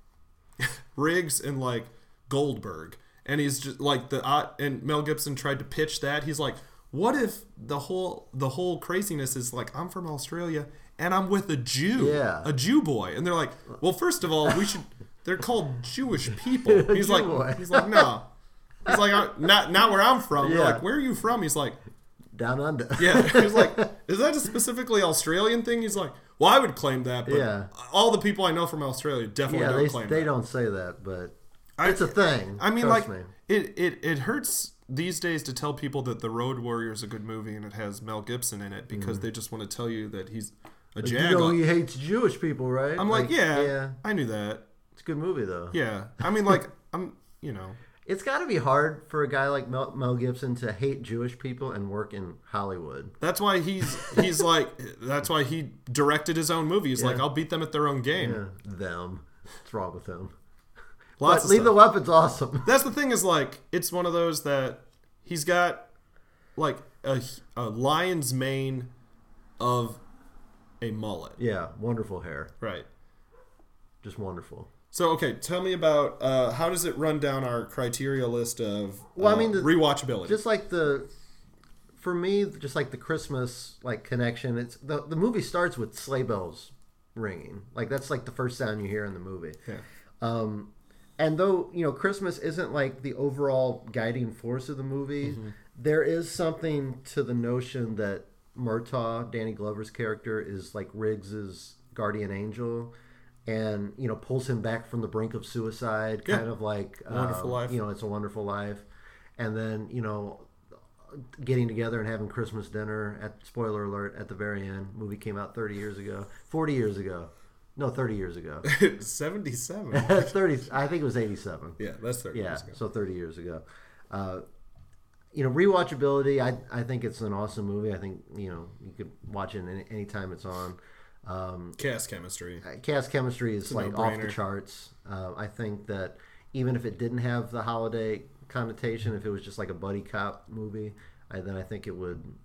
Riggs and like Goldberg, and he's just like the uh, and Mel Gibson tried to pitch that. He's like, what if the whole the whole craziness is like I'm from Australia and I'm with a Jew, Yeah. a Jew boy, and they're like, well, first of all, we should. They're called Jewish people. He's Jew like, boy. he's like, no. He's like, "Uh, not not where I'm from. They're Yeah. like, where are you from? He's like, Down under. yeah. He's like, is that a specifically Australian thing? He's like, well, I would claim that, but Yeah. all the people I know from Australia definitely Yeah, don't they, claim they that. don't say that, but I- it's a thing. I mean, Trust like, me. it, it, it hurts these days to tell people that The Road Warrior is a good movie and it has Mel Gibson in it because they just want to tell you that he's a You jag. know he hates Jewish people, right? I'm like, yeah, yeah. I knew that. It's a good movie though. Yeah. I mean, like, I'm, you know. It's got to be hard for a guy like Mel, Mel Gibson to hate Jewish people and work in Hollywood. That's why he's he's like that's why he directed his own movie. He's like, Yeah. I'll beat them at their own game. Yeah, them. What's wrong with them? Lots but of Lethal stuff. Weapon's awesome. That's the thing is like it's one of those that he's got like a, a lion's mane of a mullet. Yeah, wonderful hair. Right. Just wonderful. So okay, tell me about uh, how does it run down our criteria list of Well, uh, I mean, the- rewatchability? Just like the, for me, just like the Christmas like connection. It's the the movie starts with sleigh bells ringing. Like that's like the first sound you hear in the movie. yeah. Um, and though you know Christmas isn't like the overall guiding force of the movie, Mm-hmm. there is something to the notion that Murtaugh, Danny Glover's character, is like Riggs's guardian angel, and you know pulls him back from the brink of suicide, Yeah. kind of like Wonderful um, Life. You know, It's a Wonderful Life, and then you know getting together and having Christmas dinner at spoiler alert at the very end. Movie came out thirty years ago, forty years ago, no, thirty years ago. seventy-seven. thirty, I think it was eighty-seven. Yeah, that's thirty Yeah, years ago. so thirty years ago. Uh, you know, rewatchability. I I think it's an awesome movie. I think you know you could watch it any anytime it's on. Um, Cast chemistry. cast chemistry is a like off the no-brainer. charts. Uh, I think that even if it didn't have the holiday connotation, if it was just like a buddy cop movie, I, then I think it would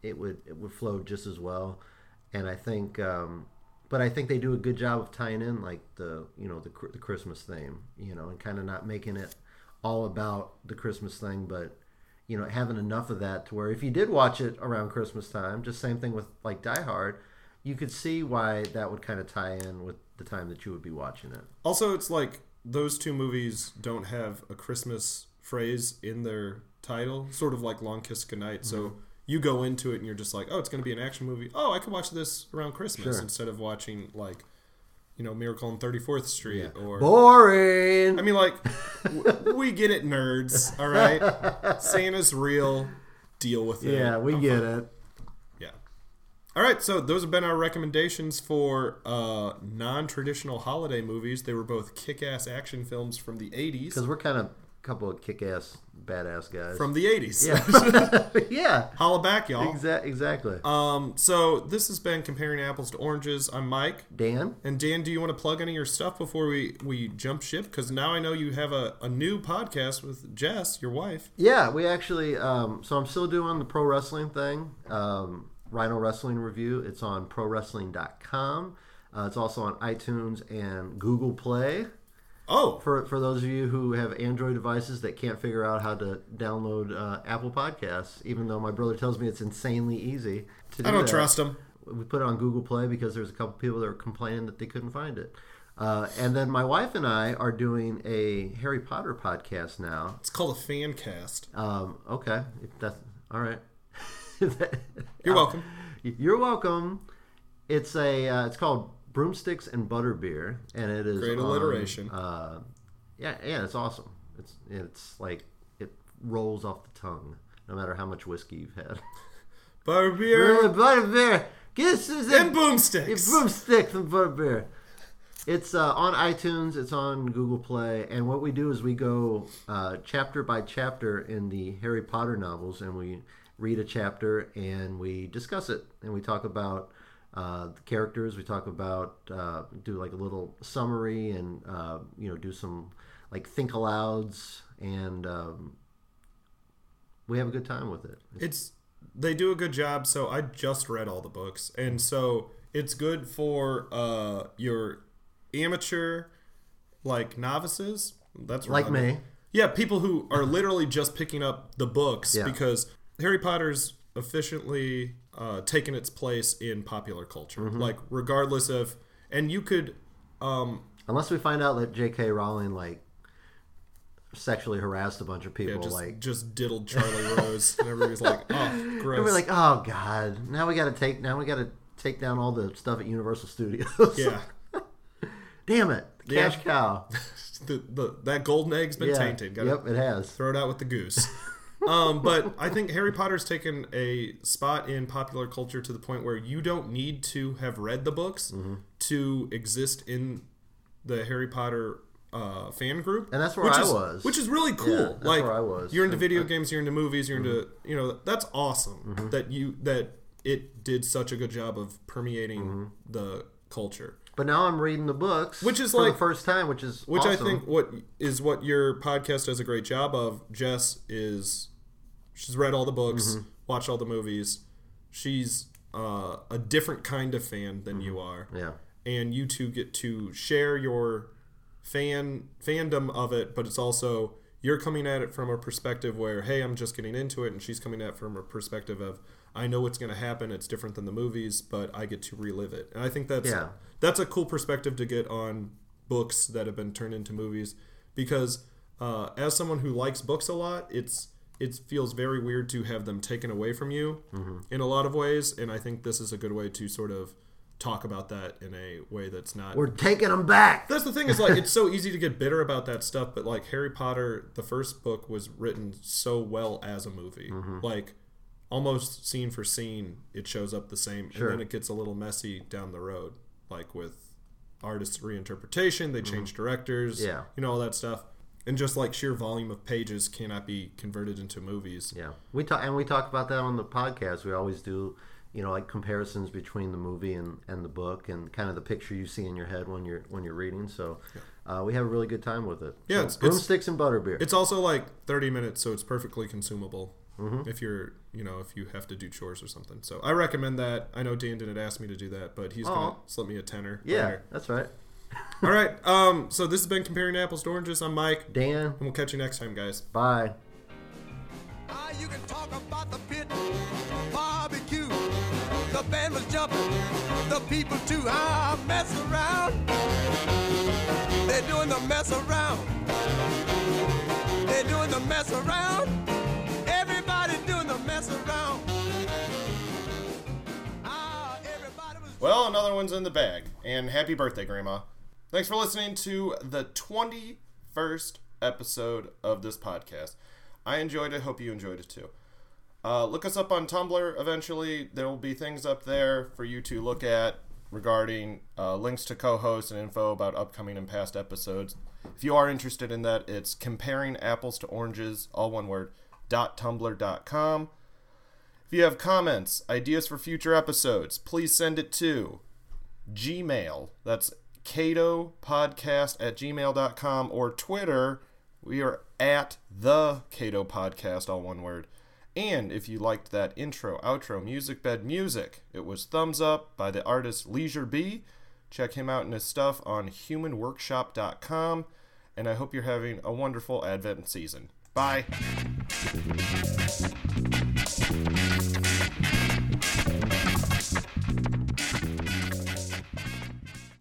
it would it would flow just as well. And I think, um, but I think they do a good job of tying in like the you know the the Christmas theme, you know, and kind of not making it all about the Christmas thing, but you know, having enough of that to where if you did watch it around Christmas time, just same thing with like Die Hard, you could see why that would kind of tie in with the time that you would be watching it. Also, it's like those two movies don't have a Christmas phrase in their title, sort of like Long Kiss Goodnight. Mm-hmm. So you go into it and you're just like, oh, it's going to be an action movie. Oh, I could watch this around Christmas, sure. instead of watching like, you know, Miracle on thirty-fourth Street yeah. or boring. I mean, like, w- we get it, nerds. All right, Santa's real. Deal with it. Yeah, we I'm get fine. it. Yeah. All right, so those have been our recommendations for uh, non-traditional holiday movies. They were both kick-ass action films from the eighties. Because we're kind of a couple of kick-ass, badass guys. From the eighties. Yeah. yeah. Holla back, y'all. Exa- exactly. Um, so this has been Comparing Apples to Oranges. I'm Mike. Dan. And Dan, do you want to plug any of your stuff before we, we jump ship? Because now I know you have a, a new podcast with Jess, your wife. Yeah, we actually, um, so I'm still doing the pro wrestling thing, um, Rhino Wrestling Review. It's on pro wrestling dot com. Uh, it's also on iTunes and Google Play. Oh, for for those of you who have Android devices that can't figure out how to download uh, Apple Podcasts, even though my brother tells me it's insanely easy to do I don't that. trust him. We put it on Google Play because there's a couple people that are complaining that they couldn't find it. Uh, and then my wife and I are doing a Harry Potter podcast now. It's called a fan cast. Um, okay, if that's all right. You're welcome. You're welcome. It's a uh, it's called Broomsticks and Butterbeer, and it is great alliteration. On, uh, yeah, yeah, it's awesome. It's it's like it rolls off the tongue, no matter how much whiskey you've had. Butterbeer, Butterbeer, get us and Boomsticks, Broomsticks and Butterbeer. It's uh, on iTunes. It's on Google Play, and what we do is we go uh, chapter by chapter in the Harry Potter novels, and we read a chapter and we discuss it, and we talk about. Uh, the characters, we talk about, uh, do like a little summary and, uh, you know, do some like think alouds, and um, we have a good time with it. It's, it's they do a good job. So I just read all the books, and so it's good for uh, your amateur, like novices. That's like wrong. me. Yeah, people who are literally just picking up the books yeah. because Harry Potter's efficiently uh, taken its place in popular culture. Mm-hmm. Like, regardless of... And you could... Um, Unless we find out that J K. Rowling, like, sexually harassed a bunch of people. Yeah, just, like just diddled Charlie Rose. And everybody's like, oh, gross. And we're like, oh, God. Now we got to take Now we got to take down all the stuff at Universal Studios. Yeah. Damn it. Cash yeah. cow. the, the, that golden egg's been yeah. tainted. Gotta yep, it has. Throw it out with the goose. um, but I think Harry Potter's taken a spot in popular culture to the point where you don't need to have read the books mm-hmm. to exist in the Harry Potter uh, fan group. And that's where which I is, was. Which is really cool. Yeah, that's like, where I was. You're into video games, you're into movies, you're mm-hmm. into, you know, that's awesome mm-hmm. that you that it did such a good job of permeating mm-hmm. the culture. But now I'm reading the books, which is for like the first time, which is which awesome. I think what is what your podcast does a great job of. Jess is she's read all the books, mm-hmm. watched all the movies. She's uh, a different kind of fan than mm-hmm. you are. Yeah, and you two get to share your fan fandom of it, but it's also you're coming at it from a perspective where, hey, I'm just getting into it, and she's coming at it from a perspective of, I know what's going to happen. It's different than the movies, but I get to relive it. And I think that's yeah. that's a cool perspective to get on books that have been turned into movies. Because uh, as someone who likes books a lot, it's it feels very weird to have them taken away from you mm-hmm. in a lot of ways. And I think this is a good way to sort of talk about that in a way that's not... We're taking them back! That's the thing, is like, it's so easy to get bitter about that stuff, but like Harry Potter, the first book was written so well as a movie. Mm-hmm. Like... almost scene for scene, it shows up the same, sure. and then it gets a little messy down the road, like with artists' reinterpretation. They change mm-hmm. directors, yeah, you know, all that stuff, and just like sheer volume of pages cannot be converted into movies. Yeah, we talk and we talk about that on the podcast. We always do, you know, like comparisons between the movie and, and the book, and kind of the picture you see in your head when you're when you're reading. So. Yeah. Uh, we have a really good time with it. Yeah, so, it's, Broomsticks and Butterbeer. It's also like thirty minutes, so it's perfectly consumable. Mm-hmm. if you're, you know, if you have to do chores or something. So I recommend that. I know Dan didn't ask me to do that, but he's Oh. gonna slip me a tenner. Yeah, later. that's right. All right. Um. So this has been Comparing Apples to Oranges. I'm Mike, Dan, and we'll catch you next time, guys. bye. Ah, you can talk about the pit, barbecue. The band was jumping, the people too. Ah, mess around. They're doing the mess around. They're doing the mess around. Everybody doing the mess around. Ah, everybody was. Well, another one's in the bag. And happy birthday, Grandma. Thanks for listening to the twenty-first episode of this podcast. I enjoyed it. Hope you enjoyed it too. Uh, look us up on Tumblr eventually. There will be things up there for you to look at regarding uh, links to co-hosts and info about upcoming and past episodes. If you are interested in that, it's comparing apples to oranges, all one word, dot tumblr dot com. If you have comments, ideas for future episodes, please send it to Gmail. That's Cato Podcast at gmail dot com, or Twitter. We are at the Cato Podcast, all one word. And if you liked that intro, outro, music bed music, it was Thumbs Up by the artist Leisure B. Check him out and his stuff on human workshop dot com. And I hope you're having a wonderful Advent season. Bye.